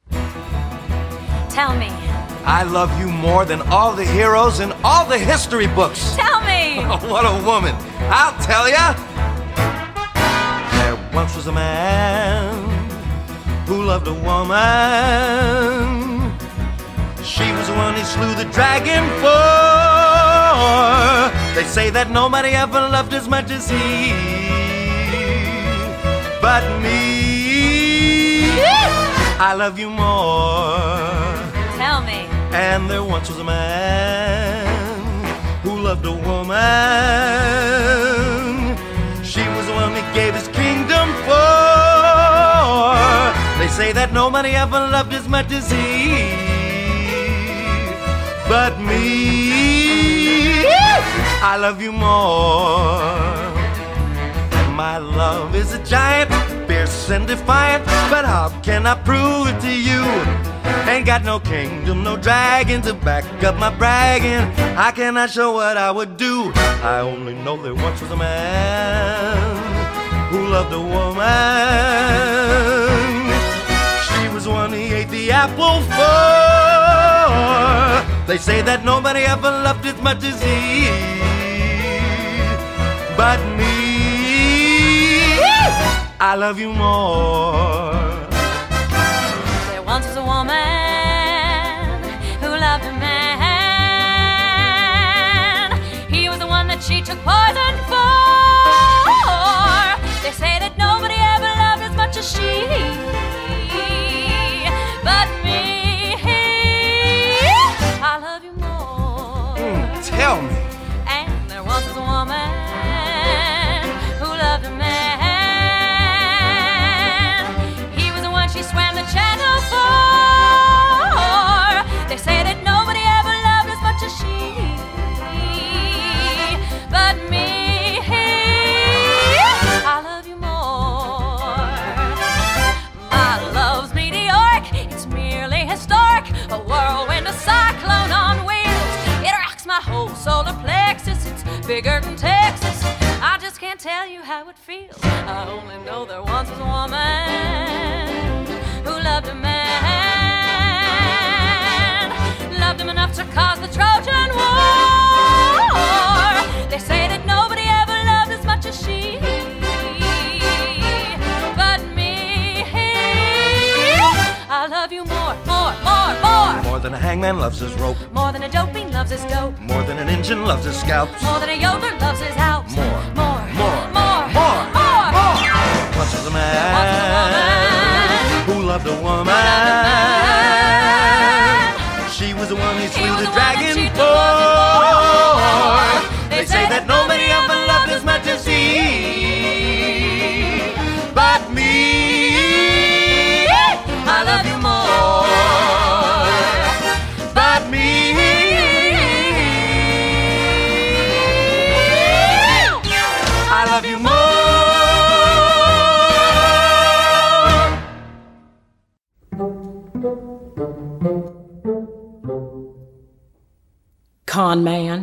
Tell me. I love you more than all the heroes in all the history books. Tell me. What a woman. I'll tell ya. There once was a man who loved a woman. She was the one he slew the dragon for. They say that nobody ever loved as much as he, but me. I love you more. Tell me. And there once was a man who loved a woman. She was the one he gave his kingdom for. They say that nobody ever loved as much as he, but me. I love you more. My love is a giant, fierce and defiant, but how can I prove it to you? Ain't got no kingdom, no dragon to back up my bragging. How can I show what I would do? I only know there once was a man who loved a woman. She was one he ate the apple for. They say that nobody ever loved as much as he, but me. I love you more. There once was a woman who loved a man. He was the one that she took poison for. They say that nobody ever loved as much as she, but me. I love you more. Mm, tell me. And there once was a woman who loved a man. She swam the channel for. They say that nobody ever loved as much as she, but me. I love you more. My love's meteoric, it's merely historic, a whirlwind, a cyclone on wheels. It rocks my whole solar plexus, it's bigger than Texas. I just can't tell you how it feels. I only know there once was a woman who loved a man, loved him enough to cause the Trojan War. They say that nobody ever loved as much as she, but me. I love you more, more, more, more. More than a hangman loves his rope. More than a dopey loves his dope. More than an engine loves his scalps. More than a yodeler loves his Alps. More, more, more, more, more, more, more. Once was a man, Once was a woman who loved a woman. She was the one he slew the dragon for. They say that nobody ever loved as much as he, but me. I love you more, but me. I love you more. Con man.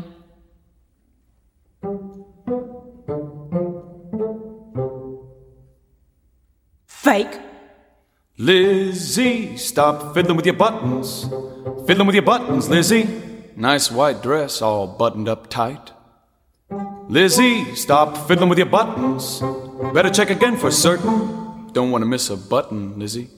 Fake. Lizzie, stop fiddling with your buttons. Fiddling with your buttons, Lizzie. Nice white dress, all buttoned up tight. Lizzie, stop fiddling with your buttons. Better check again for certain. Don't want to miss a button, Lizzie.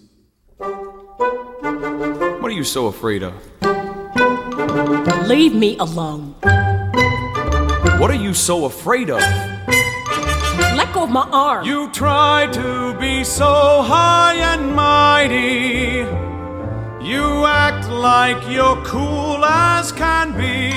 What are you so afraid of? Leave me alone. What are you so afraid of? Let go of my arm. You try to be so high and mighty. You act like you're cool as can be.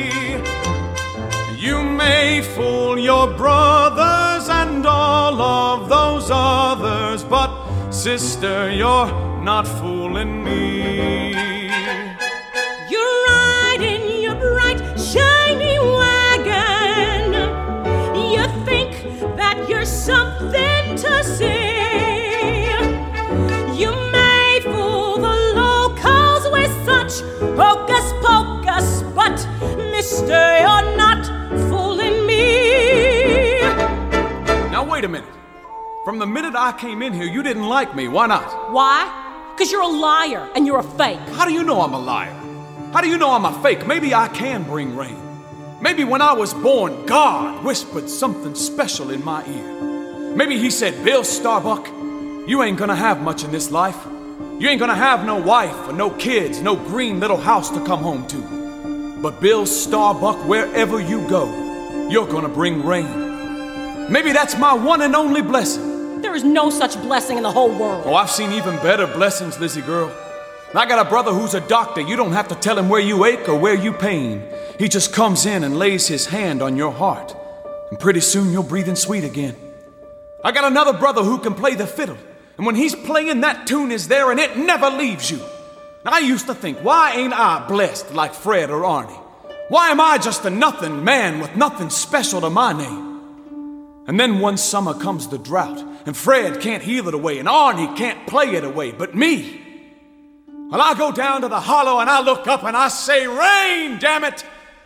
You may fool your brothers and all of those others, but sister, you're not fooling me. You're riding your bright, shiny wagon. You think that you're something to see. You may fool the locals with such hocus pocus, but mister, you're not fooling me. Now wait a minute. From the minute I came in here, you didn't like me. Why not? Why? Because you're a liar and you're a fake. How do you know I'm a liar? How do you know I'm a fake? Maybe I can bring rain. Maybe when I was born, God whispered something special in my ear. Maybe he said, Bill Starbuck, you ain't gonna have much in this life. You ain't gonna have no wife or no kids, no green little house to come home to. But Bill Starbuck, wherever you go, you're gonna bring rain. Maybe that's my one and only blessing. There is no such blessing in the whole world. Oh, I've seen even better blessings, Lizzie girl. I got a brother who's a doctor. You don't have to tell him where you ache or where you pain. He just comes in and lays his hand on your heart, and pretty soon you're breathing sweet again. I got another brother who can play the fiddle, and when he's playing, that tune is there and it never leaves you. I used to think, why ain't I blessed like Fred or Arnie? Why am I just a nothing man with nothing special to my name? And then one summer comes the drought, and Fred can't heal it away, and Arnie can't play it away, but me. Well, I go down to the hollow and I look up and I say, rain, damn it!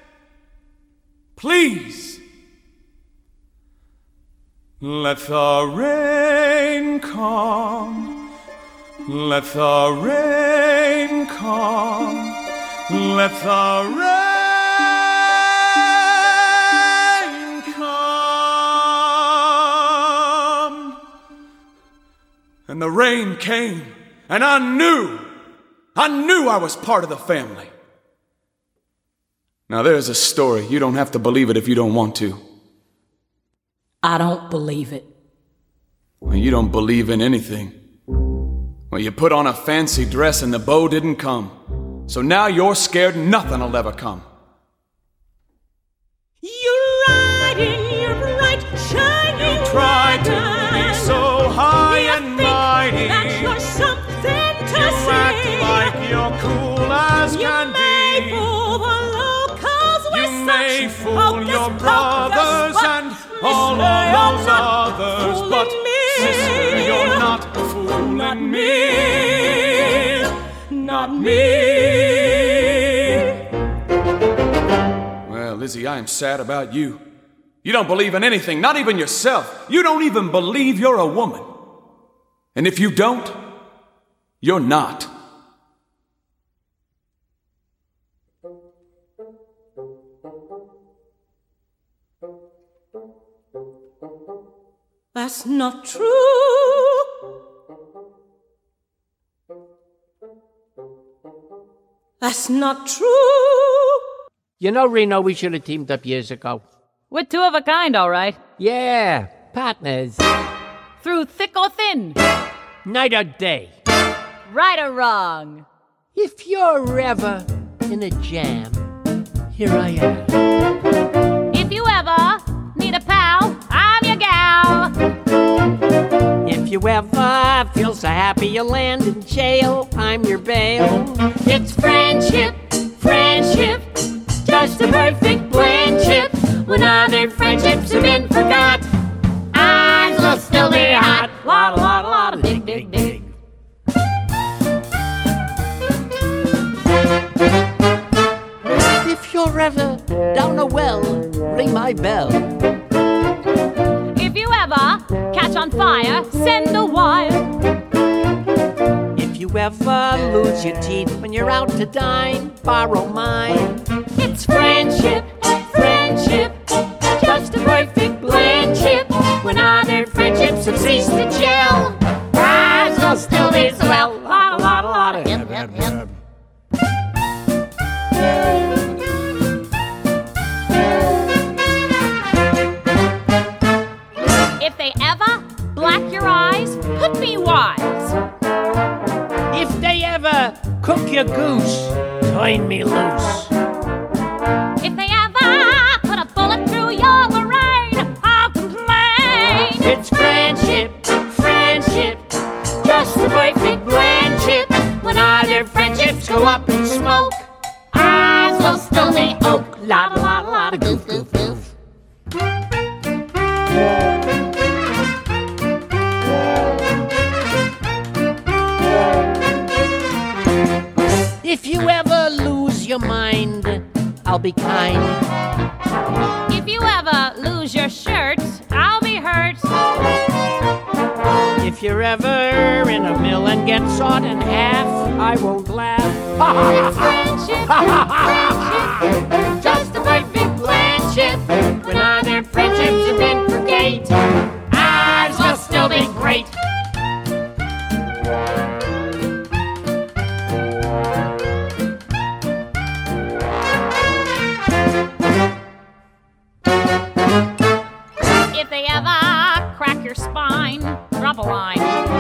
Please. Let the rain come. Let the rain come. Let the rain come. And the rain came, and I knew. I knew I was part of the family. Now there's a story. You don't have to believe it if you don't want to. I don't believe it. Well, you don't believe in anything. Well, you put on a fancy dress and the beau didn't come. So now you're scared nothing will ever come. You ride in your bright, shining You tried to be so high and mighty. That you're something to You see. act like you're cool as You can may be. fool the locals with You may such fool hocus your pocus, brothers but and all mister, of you're those not others, fooling but me. sister, you're not fooling Not me. Not me. Well, Lizzie, I am sad about you. You don't believe in anything, not even yourself. You don't even believe you're a woman. And if you don't, you're not. That's not true. That's not true. You know, Reno, we should have teamed up years ago. We're two of a kind, all right. Yeah, partners. Through thick or thin. Night or day. Right or wrong. If you're ever in a jam, here I am. If you ever need a pal, I'm your gal. If you ever feel so happy you land in jail, I'm your bail. It's friendship, friendship, just a perfect friendship. When other friendships have been forgot, ours will still be hot. Lot, lot, lot, dig, dig, dig. If you're ever down a well, ring my bell. If you ever catch on fire, send a wire. If you ever lose your teeth when you're out to dine, borrow mine. It's friendship, friendship, just a perfect friendship. When other friendships have ceased to gel, ours will still be swell. Lot, lot, lot of hip, hip, hip. If they ever black your eyes, put me wise. If they ever cook your goose, turn me loose. If they ever put a bullet through your brain, I'll complain. It's friendship, Friendship, just a perfect friendship. When other friendships go up in smoke, ours will still be oak. Lot, lot, lot of goof, goof, goof. If you ever lose your mind, I'll be kind. If you ever lose your shirt, I'll be hurt. If you're ever in a mill and get sawed in half, I won't laugh. It's friendship, friendship, just a perfect friendship. When other friendships have been forgate, ours will still be great. your spine. Drop a line.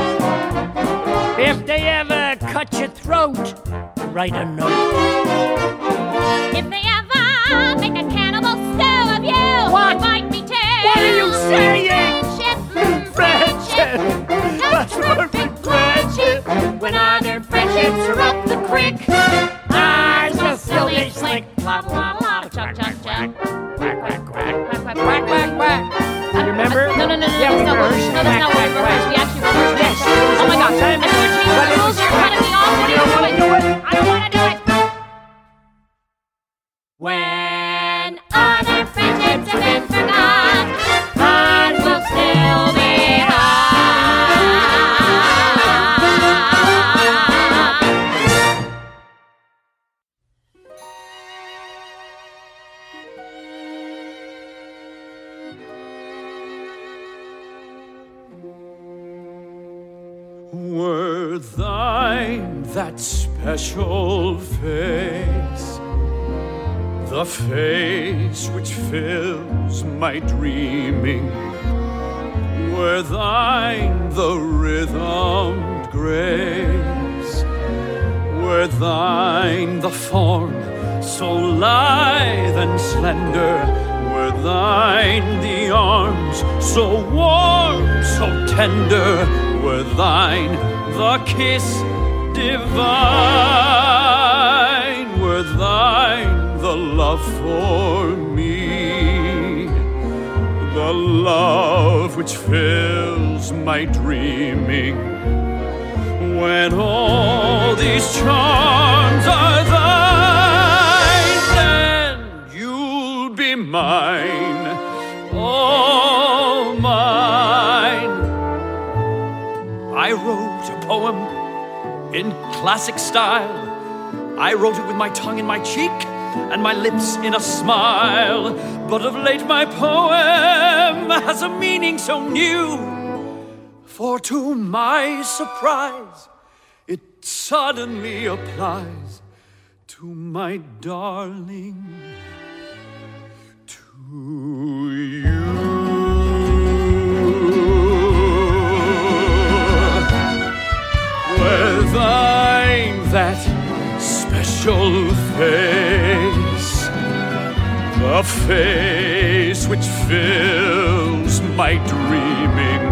If they ever cut your throat, write a note. If they ever make a cannibal stew of you, What? invite me to. What are you saying? Friendship, friendship, that's perfect friendship. When other friendships are up the creek, ours will still be slick. Blah blah blah, chuck chuck chuck. Quack quack quack, quack quack quack quack quack. You remember? No no no no, Yeah, that's we not what rehearsed. no, that's not what we rehearsed. We actually rehearsed it. Oh my god! I know you're changing the rules. You're cutting me off. What are you doing? I don't want to do it. When other friendships have been forgot, ours will still be hot. Were thine that special face, the face which fills my dreaming, were thine the rhythmed grace, were thine the form so lithe and slender, were thine the arms so warm, so tender, were thine the kiss divine, were thine the love for me, the love which fills my dreaming. When all these charms are thine, then you'll be mine, all mine. I wrote a poem in classic style. I wrote it with my tongue in my cheek and my lips in a smile. But of late my poem has a meaning so new, for to my surprise it suddenly applies to my darling, to you. Were thine that special face, the face which fills my dreaming,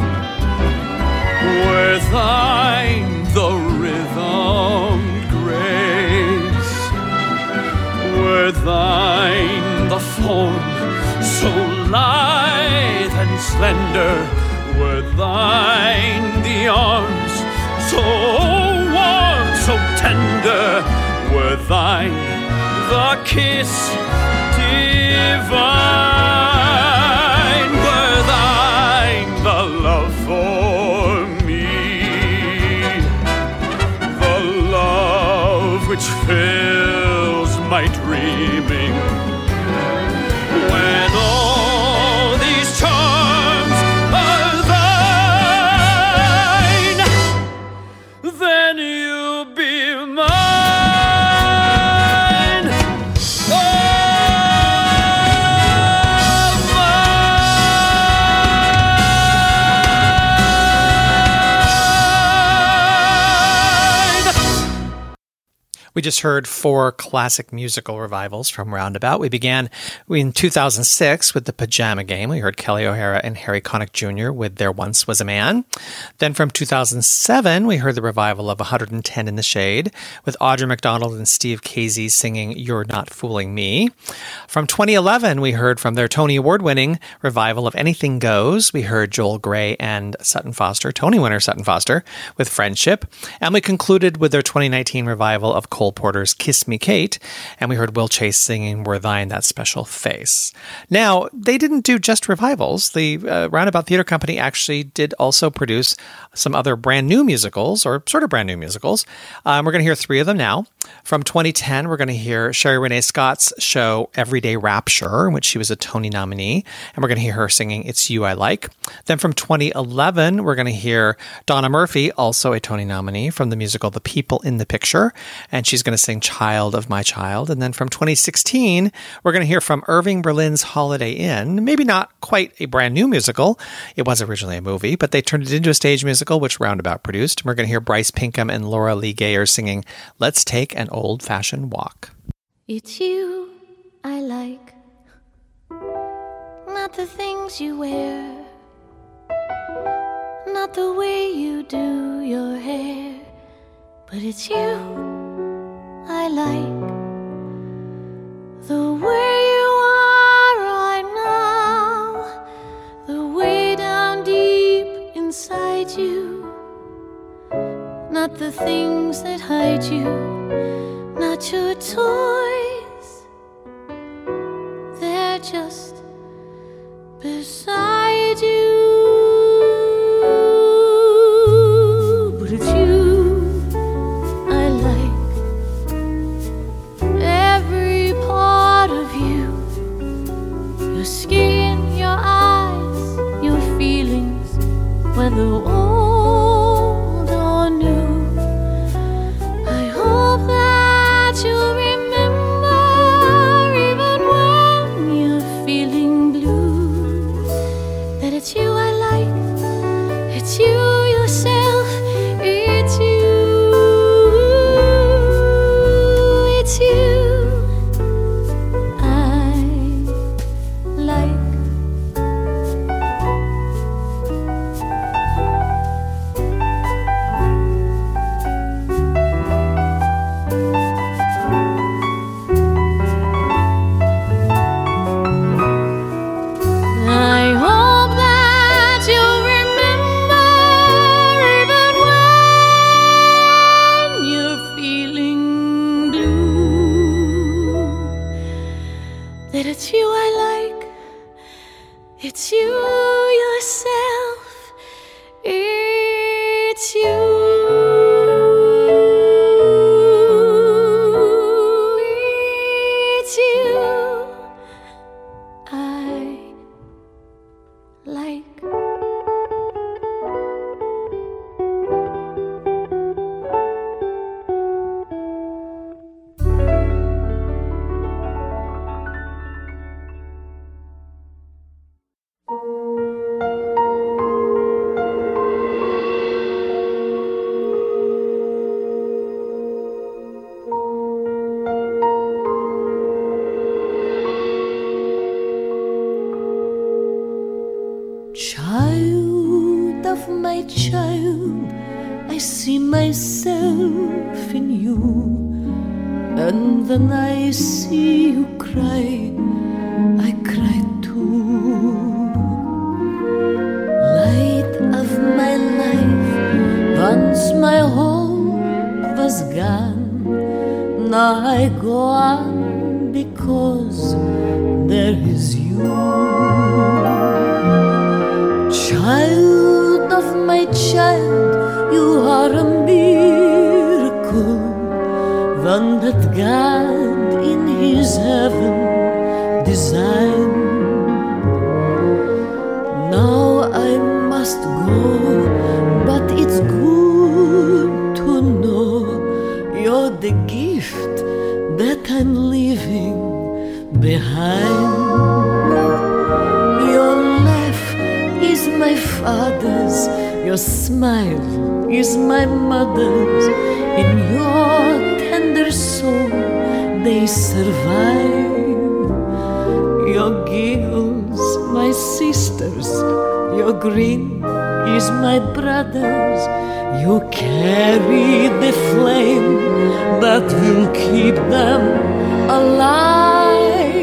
were thine the rhythmed grace, were thine the form so lithe and slender, were thine the arms so warm, so tender, were thine the kiss divine, were thine the love for me, the love which fills my dreaming. When all these charms are thine, then you'll be mine. We just heard four classic musical revivals from Roundabout. We began in two thousand six with The Pajama Game. We heard Kelly O'Hara and Harry Connick Junior with There Once Was a Man. Then from two thousand seven, we heard the revival of one hundred ten in the Shade with Audra McDonald and Steve Casey singing You're Not Fooling Me. From twenty eleven, we heard from their Tony Award-winning revival of Anything Goes. We heard Joel Grey and Sutton Foster, Tony winner Sutton Foster, with Friendship. And we concluded with their twenty nineteen revival of Cole Porter's Kiss Me Kate, and we heard Will Chase singing Were Thine That Special Face. Now, they didn't do just revivals. The uh, Roundabout Theater Company actually did also produce some other brand new musicals, or sort of brand new musicals. Um, we're going to hear three of them now. From twenty ten, we're going to hear Sherry Renee Scott's show Everyday Rapture, in which she was a Tony nominee, and we're going to hear her singing It's You I Like. Then from twenty eleven, we're going to hear Donna Murphy, also a Tony nominee, from the musical The People in the Picture, and she's going to sing Child of My Child. And then from twenty sixteen, we're going to hear from Irving Berlin's Holiday Inn. Maybe not quite a brand new musical. It was originally a movie, but they turned it into a stage musical, which Roundabout produced. We're going to hear Bryce Pinkham and Laura Lee Gayer singing Let's Take an Old-Fashioned Walk. It's you I like, not the things you wear, not the way you do your hair, but it's you I like, the way you are right now, the way down deep inside you, not the things that hide you, not your toys, they're just beside you. But it's you I like, every part of you, your skin, your eyes, your feelings, whether old or new. I hope that you'll remember, even when you're feeling blue, that it's you I like, it's you yourself, it's you, it's you I like. I hope that you'll remember, even when you're feeling blue, that it's you I like, it's you yourself, it's you, it's you I like. Child of my child, I see myself in you, and then I see you cry, I cry too. Light of my life, once my hope was gone, now I go on because there is you. Child of my child, you are a miracle, one that God in His heaven designed. Now I must go, but it's good to know you're the gift that I'm leaving behind. Your laugh is my father's, your smile is my mother's. In your tender soul they survive. Your giggles, my sisters, your grin is my brother's. You carry the flame that will keep them alive.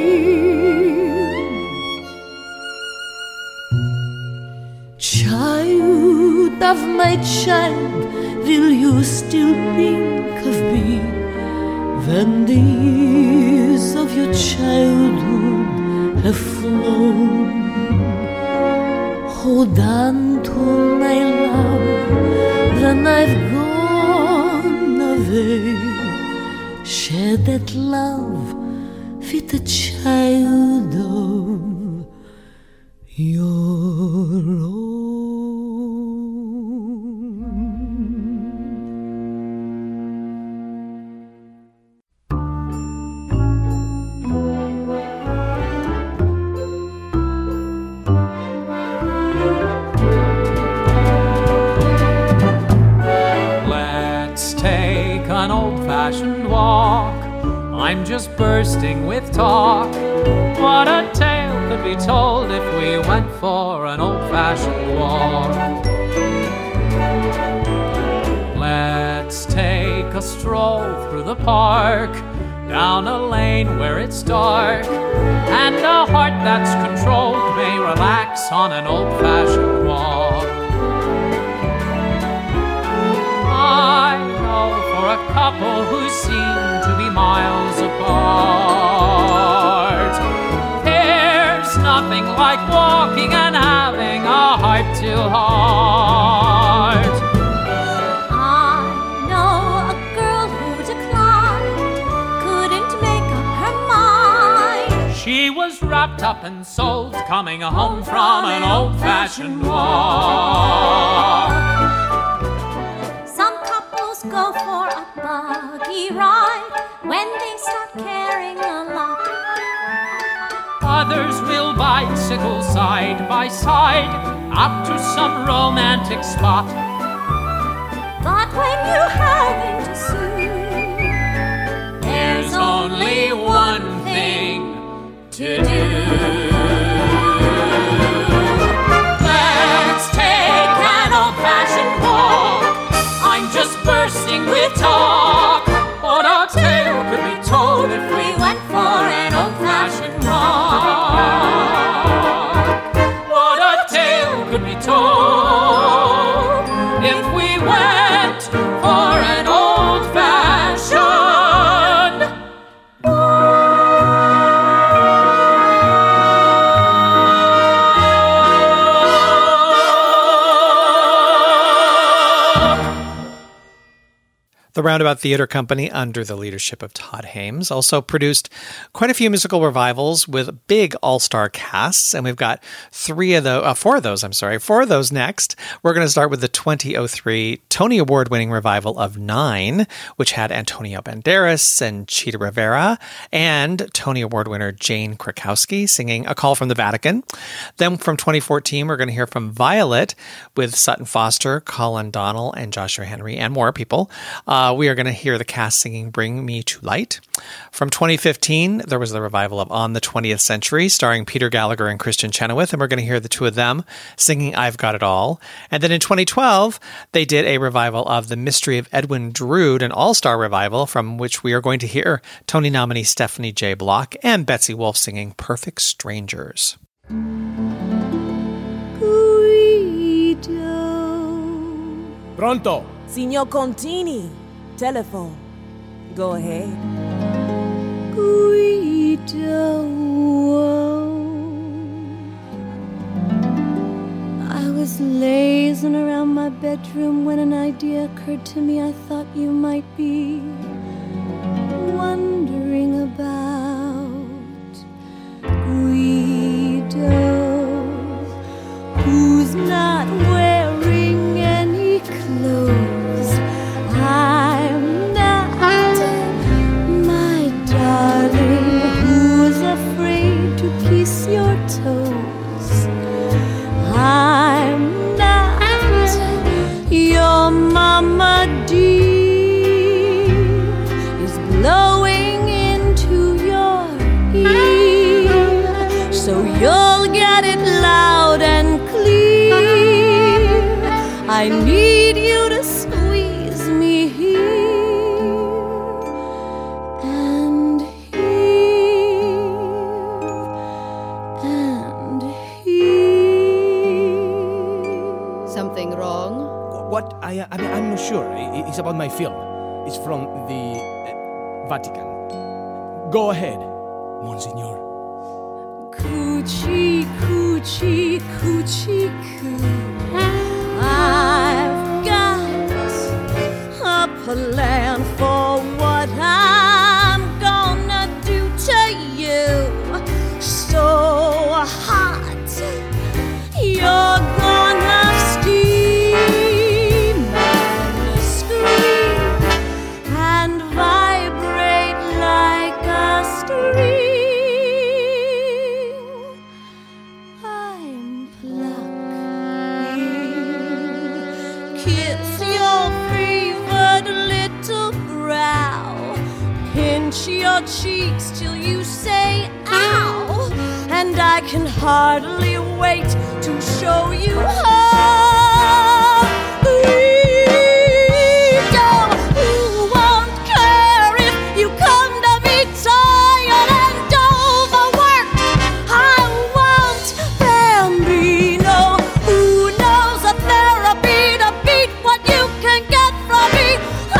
Child of my child, will you still think of me when the years of your childhood have flown? Hold on to my love when I've gone away. Share that love with a child of your own. I'm just bursting with talk. What a tale could be told if we went for an old-fashioned walk. Let's take a stroll through the park, down a lane where it's dark, and a heart that's controlled may relax on an old-fashioned walk. I know for a couple who seem to be miles apart, there's nothing like walking and having a heart-to-heart. She was wrapped up and sold, coming home from an old-fashioned walk. Some couples go for a buggy ride when they start caring a lot. Others will bicycle side by side up to some romantic spot. But when you're having to sue, there's only one thing to do. Let's take an old-fashioned walk. I'm just bursting with talk. What a tale could be told if we went for an old-fashioned walk. What a tale could be told if we went for an old-fashioned The Roundabout Theater Company, under the leadership of Todd Hames, also produced quite a few musical revivals with big all-star casts, and we've got three of those, uh, four of those, I'm sorry, four of those next. We're going to start with the twenty oh three Tony Award-winning revival of Nine, which had Antonio Banderas and Chita Rivera, and Tony Award winner Jane Krakowski singing A Call from the Vatican. Then from twenty fourteen, we're going to hear from Violet with Sutton Foster, Colin Donnell, and Joshua Henry, and more people. Uh, we are going to hear the cast singing Bring Me to Light. From twenty fifteen, there was the revival of On the twentieth Century, starring Peter Gallagher and Christian Chenoweth, and we're going to hear the two of them singing I've Got It All. And then in twenty twelve, they did a revival of The Mystery of Edwin Drood, an all-star revival from which we are going to hear Tony nominee Stephanie J. Block and Betsy Wolfe singing Perfect Strangers. Pronto? Signor Contini, telephone. Go ahead. Guido. I was lazing around my bedroom when an idea occurred to me I thought you might be wondering about. Guido, who's not wearing any clothes. I'm not, my darling, who's afraid to kiss your toes. I'm not your mama dear is blowing into your ear, so you'll get it loud and clear. I need you to squeeze me here and here and here. Something wrong? What? I, I mean, I'm not sure. It's about my film. It's from the uh, Vatican. Go ahead, Monsignor. Coochie, coochie, coochie, coo. I've got a plan for what I'm gonna do to you. So hot, you're gonna steam and scream and vibrate like a string. I'm plucking, kiss your fevered little brow, pinch touch your cheeks till you say ow, and I can hardly wait to show you how we go. Who won't care if you come to me tired and overworked? I won't bambino. Who knows a therapy to beat what you can get from me? I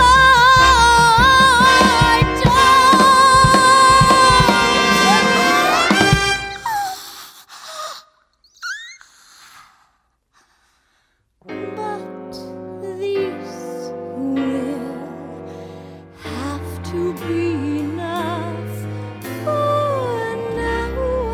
don't. But these will have to be enough for now.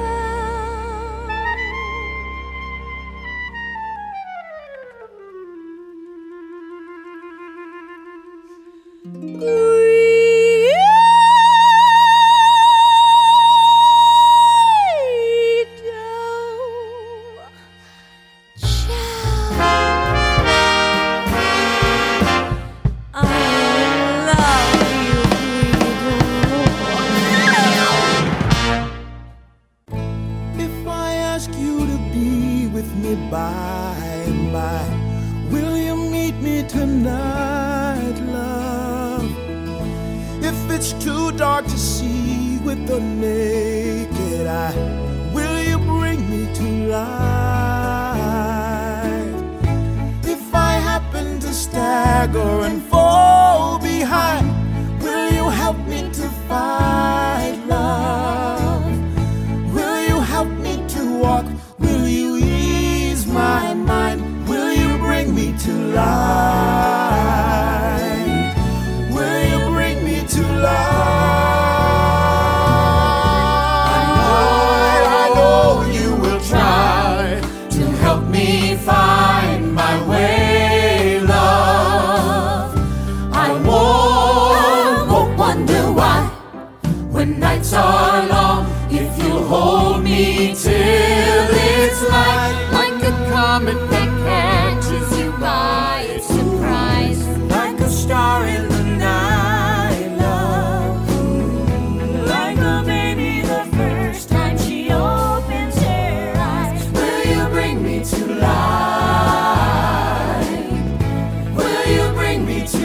If I ask you to be with me by and by, will you meet me tonight, love? If it's too dark to see with the naked eye, will you bring me to light? If I happen to stagger and fall behind, will you help me to fight, love? Will you help me to walk? Will you ease my mind? Will you bring me to light? Will you bring me to light? I know you will try to help me find my way, love. I won't, won't wonder why when nights are long, if you'll hold me till it's light. Like a comet that catches you by its surprise. Like a star in the night, love. Like a baby the first time she opens her eyes. Will you bring me to light? Will you bring me to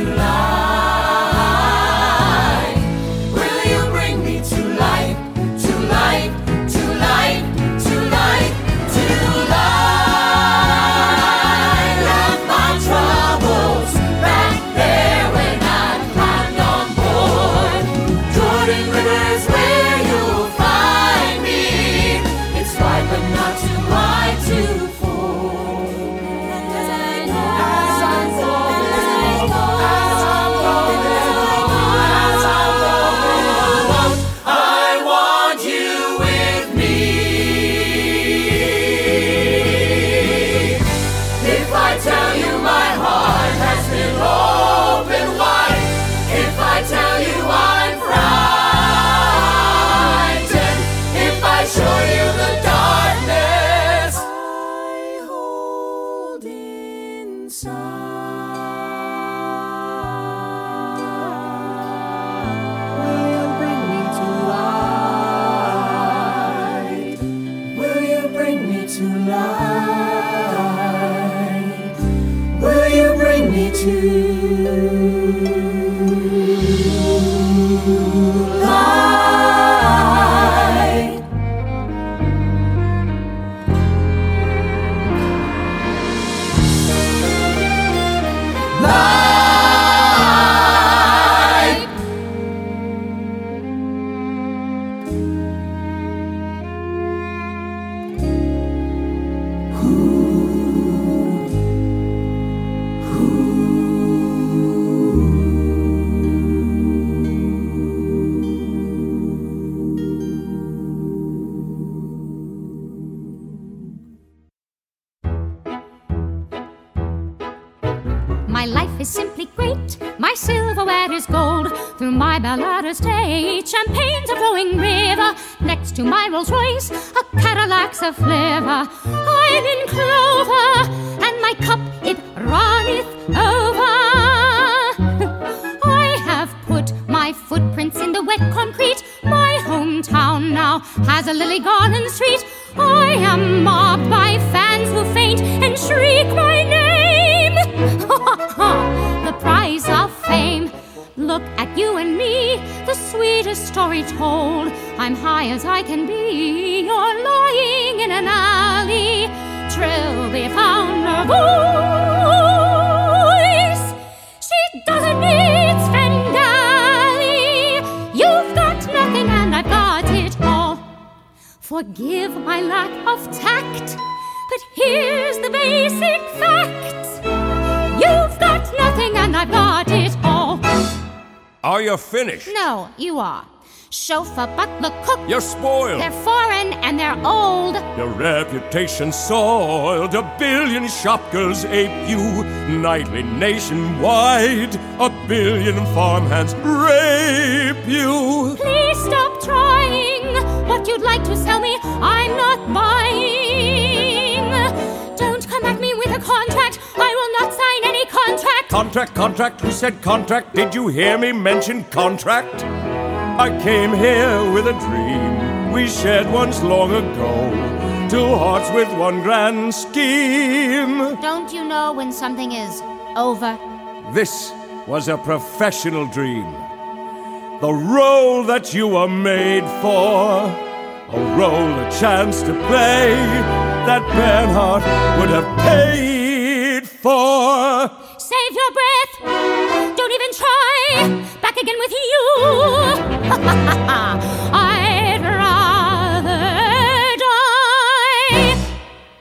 light? Will you bring me to light? To light, to light, to light, to light. Left my troubles back there when I climbed on board. Jordan River's where you'll find me. It's wide but not too wide to ford. And as I go, as I go, as I go, as I go, as I go, I want you with me. If I tell you my heart has been open wide, if I tell you I'm frightened, if I show you the darkness I hold inside, will you bring me to light? Will you bring me to light? Will you bring me to light? Light. My life is simply great, my silverware is gold. Through my ballad estate, champagne's a flowing river. Next to my Rolls Royce, a Cadillac's a flavour. I'm in clover, and my cup it runneth over. I have put my footprints in the wet concrete as a lily garden street. I am mobbed by fans who faint and shriek my name. The prize of fame. Look at you and me, the sweetest story told. I'm high as I can be. You're lying in an alley. Trilby found her voice. She doesn't need Svengali. You've got nothing and I've got it all. Forgive my lack of tact, but here's the basic fact. You've got nothing and I've got it all. Are you finished? No, you are. Chauffeur, butler, cook. You're spoiled. They're foreign and they're old. Your reputation soiled. A billion shopgirls ape you. Nightly nationwide. A billion farmhands rape you. Please stop trying. What you'd like to sell me, I'm not buying. Don't come at me with a contract. I will not sign any contract. Contract, contract, who said contract? Did you hear me mention contract? I came here with a dream we shared once long ago. Two hearts with one grand scheme. Don't you know when something is over? This was a professional dream. The role that you were made for. A role, a chance to play that Bernhardt would have paid for. Save your breath. Don't even try. Back again with you. I'd rather die.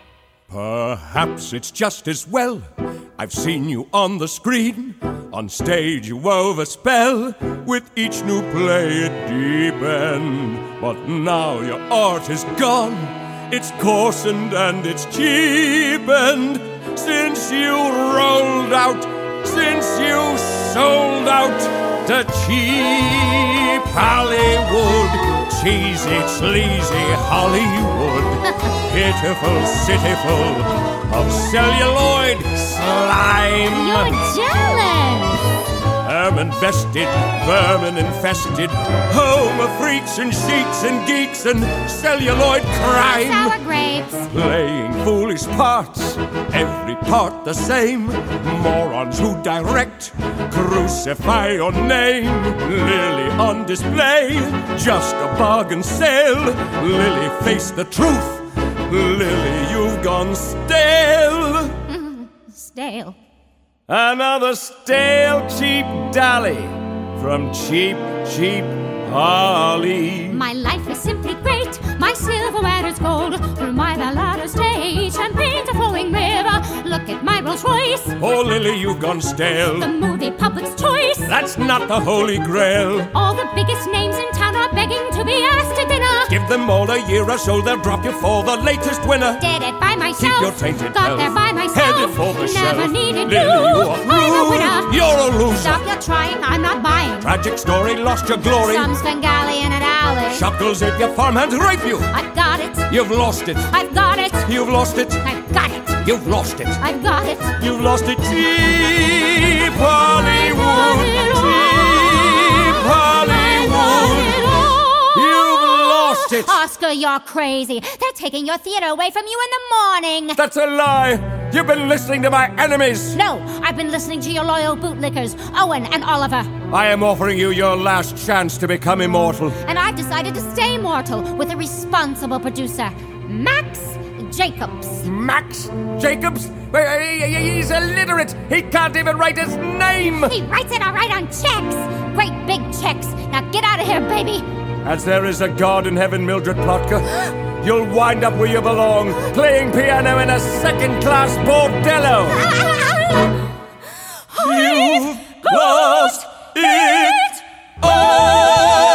Perhaps it's just as well. I've seen you on the screen. On stage you wove a spell. With each new play it deepened. But now your art is gone. It's coarsened and it's cheapened. Since you rolled out, since you sold out to cheap Hollywood, cheesy, sleazy Hollywood, pitiful city full of celluloid slime. You're jealous. Vermin-vested, vermin-infested, home of freaks and sheiks and geeks and celluloid crime. Sour grapes. Playing foolish parts, every part the same. Morons who direct, crucify your name. Lily on display, just a bargain sale. Lily, face the truth. Lily, you've gone stale. Stale. Another stale, cheap dolly from cheap, cheap Holly. My life is simply great. My silverware is gold. Through my ballada stage, champagne's a flowing river. Look at my Rolls Royce. Oh, Lily, you've gone stale. The movie public's choice. That's not the Holy Grail. All the biggest names in town are begging to be asked to dinner. Give them all a year or so, they'll drop you for the latest winner. Did it by myself. Keep your tainted Got health. there by myself. Headed for the Never shelf. needed Lily, you. you are I'm a winner. You're a loser. Stop your trying. I'm not buying. Tragic story, lost your glory. Some Svengali in an alley. Shopgirls ape your farmhands rape you. I've got it. You've lost it. I've got it. You've lost it. I've got it. You've lost it. I've got it. You've lost it. Cheap Hollywood. Cheap Hollywood. You've lost it. Oscar, you're crazy. They're taking your theater away from you in the morning. That's a lie. You've been listening to my enemies. No, I've been listening to your loyal bootlickers, Owen and Oliver. I am offering you your last chance to become immortal. And I've decided to stay mortal with a responsible producer, Max Jacobs. Max Jacobs? He's illiterate. He can't even write his name. He writes it all right on checks. Great big checks. Now get out of here, baby. As there is a God in heaven, Mildred Plotka, you'll wind up where you belong, playing piano in a second-class bordello. You've lost it all.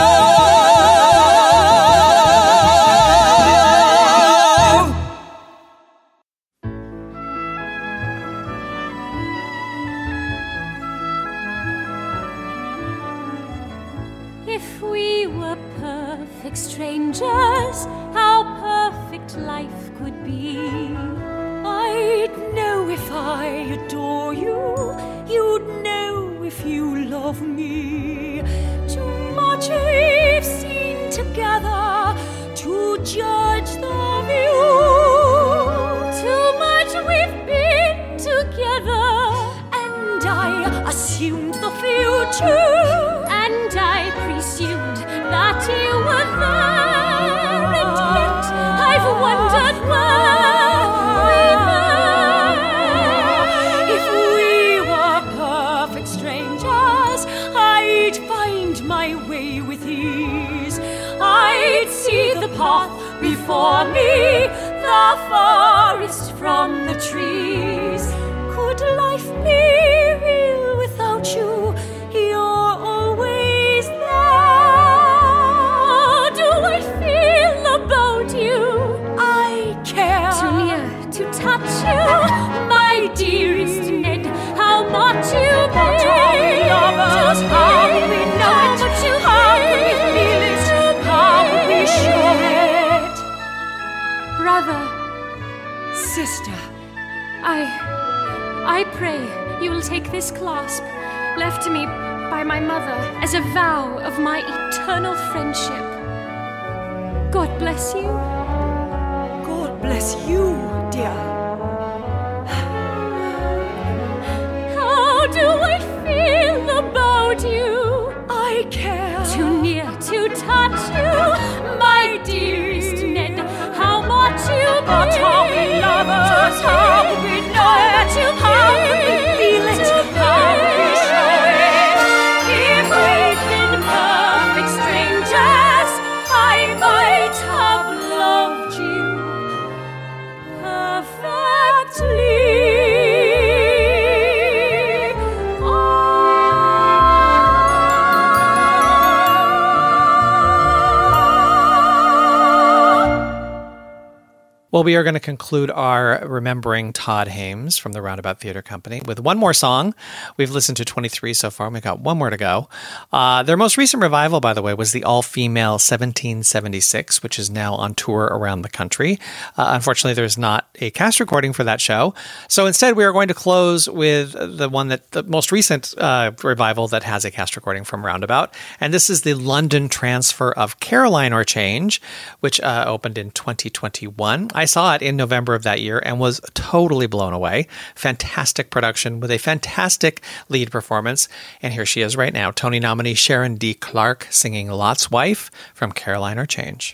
If we were perfect strangers, how perfect life could be. I'd know if I adore you, you'd know if you love me. Too much we've seen together, too judge the view. Too much we've been together, And I assumed the future. and I presumed that you were there, and yet I've wondered where we were. If we were perfect strangers, I'd find my way with ease. I'd see the path before me, the forest from the trees. Could life be real without you? You're always there. Do I feel about you? I care. Too near to touch you, my dearest Ned. How much you But are we lovers? How would we know it? How could we feel it? How would we show it? Brother, Sister, I, I pray you will take this clasp, left to me by my mother, as a vow of my eternal friendship. God bless you. God bless you, dear. How do I feel about you? I care. Too near to touch you, my dearest Ned. How much you But are we lovers? How would we know it? How could we feel it? How would we show it? If we'd been perfect strangers, I might have loved you perfectly. Well, we are going to conclude our Remembering Todd Hames from the Roundabout Theater Company with one more song. We've listened to twenty-three so far. We've got one more to go. Uh, their most recent revival, by the way, was the all-female seventeen seventy-six, which is now on tour around the country. Uh, unfortunately, there's not a cast recording for that show. So instead, we are going to close with the one that the most recent uh, revival that has a cast recording from Roundabout. And this is the London transfer of Caroline or Change, which uh, opened in twenty twenty-one. I saw it in November of that year and was totally blown away. Fantastic production with a fantastic lead performance. And here she is right now, Tony nominee Sharon D. Clarke singing Lot's Wife from Caroline or Change.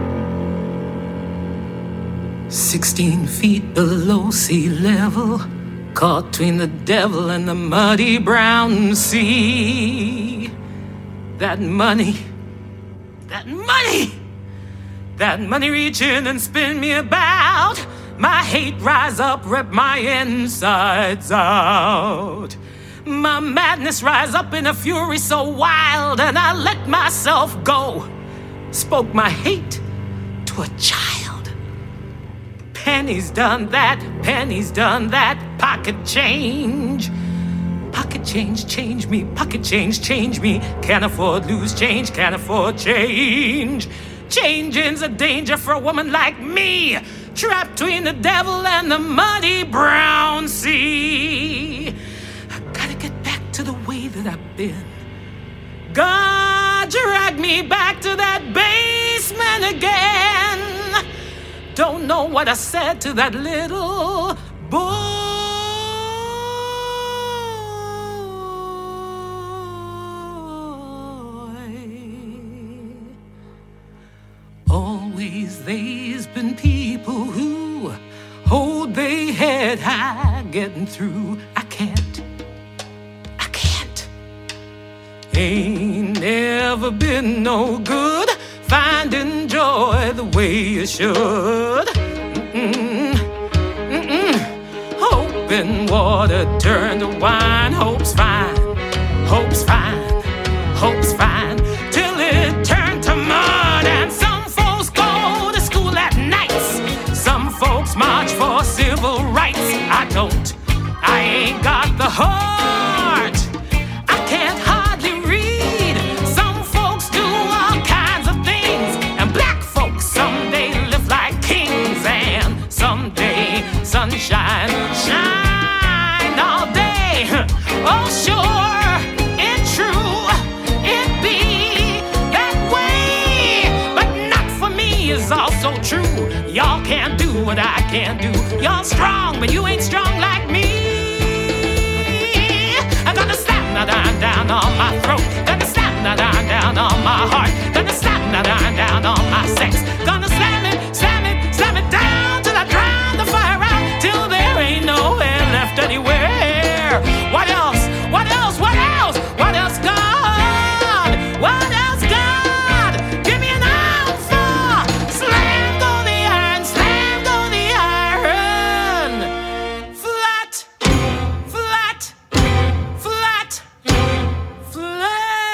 Sixteen feet below sea level, caught between the devil and the muddy brown sea. That money, that money, that money reach in and spin me about. My hate rise up, rip my insides out. My madness rise up in a fury so wild, and I let myself go. Spoke my hate to a child. Penny's done that, Penny's done that. Pocket change. Pocket change, change me. Pocket change, change me. Can't afford lose change, can't afford change. Changing's a danger for a woman like me, trapped between the devil and the muddy brown sea. I gotta get back to the way that I've been. God dragged me back to that basement again. Don't know what I said to that little boy. Always there's been people who hold their head high getting through. I can't, I can't. Ain't never been no good finding joy the way you should. Mm-mm, mm-mm. Hope in water turn to wine. Hope's fine, hope's fine, hope's fine, till it turned to mud. And some folks march for civil rights. I don't, I ain't got the heart. I can't hardly read. Some folks do all kinds of things, and black folks someday live like kings, and someday sunshine shine all day. Oh sure, it's true, it be that way, but not for me is all. y'all can't do what I can do. You're strong, but you ain't strong like me. I'm gonna slap that iron down on my throat. Gonna slap that iron down on my heart. Gonna slap that iron down on my sex. Gonna slam it, slam it, slam it down till I drown the fire out, till there ain't no air left anywhere. What else? What else? What else? What else, God? What else, God? Give me an answer. Slam go the iron, slam go the iron. Flat, flat, flat, flat.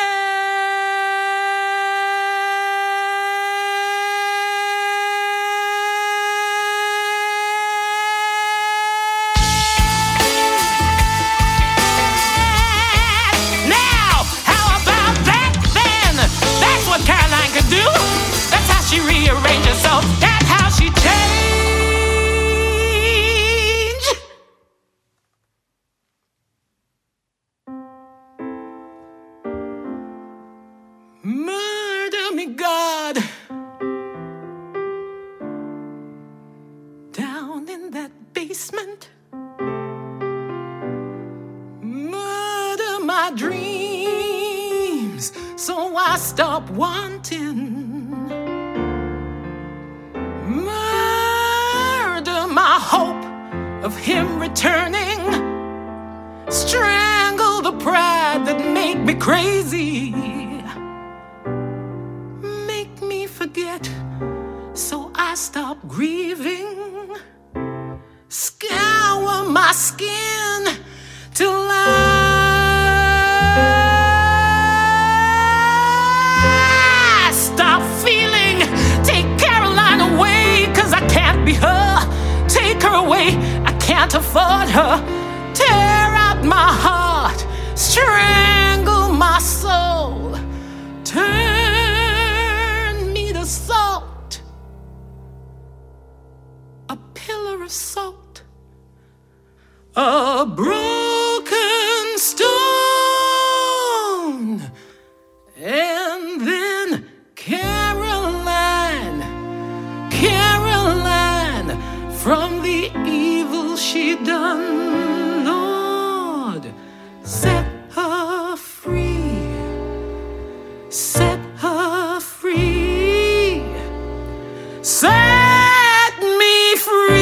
Now, how about that then? That's what Caroline could do. That's how she rearranged herself. That's how she changed. Murder me, God. Down in that basement. Murder my dreams, so I stop wanting. Murder my hope of him returning. Strangle the pride that made me crazy. Make me forget, so I stop grieving. Scour my skin till I stop feeling. Take Caroline away, cause I can't be her. Take her away, I can't afford her. Tear out my heart, strangle my soul. Turn me to salt, a pillar of salt, a broken stone. And then Caroline, Caroline, from the evil she done, Lord, set her free, set her free, set me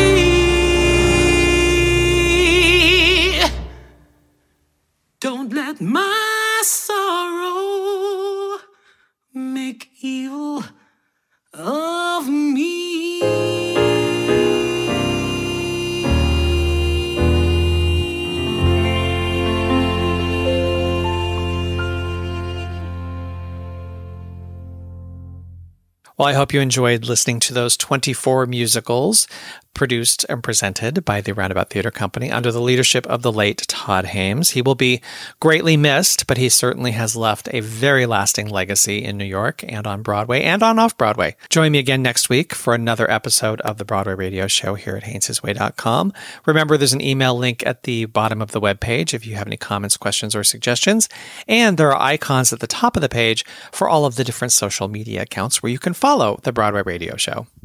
free. Don't let my sorrow make evil of me. Well, I hope you enjoyed listening to those twenty-four musicals produced and presented by the Roundabout Theater Company under the leadership of the late Todd Haymes. He will be greatly missed, but he certainly has left a very lasting legacy in New York and on Broadway and on off-Broadway. Join me again next week for another episode of the Broadway Radio Show here at Haynes His Way dot com. Remember, there's an email link at the bottom of the webpage if you have any comments, questions, or suggestions. And there are icons at the top of the page for all of the different social media accounts where you can follow the Broadway Radio Show.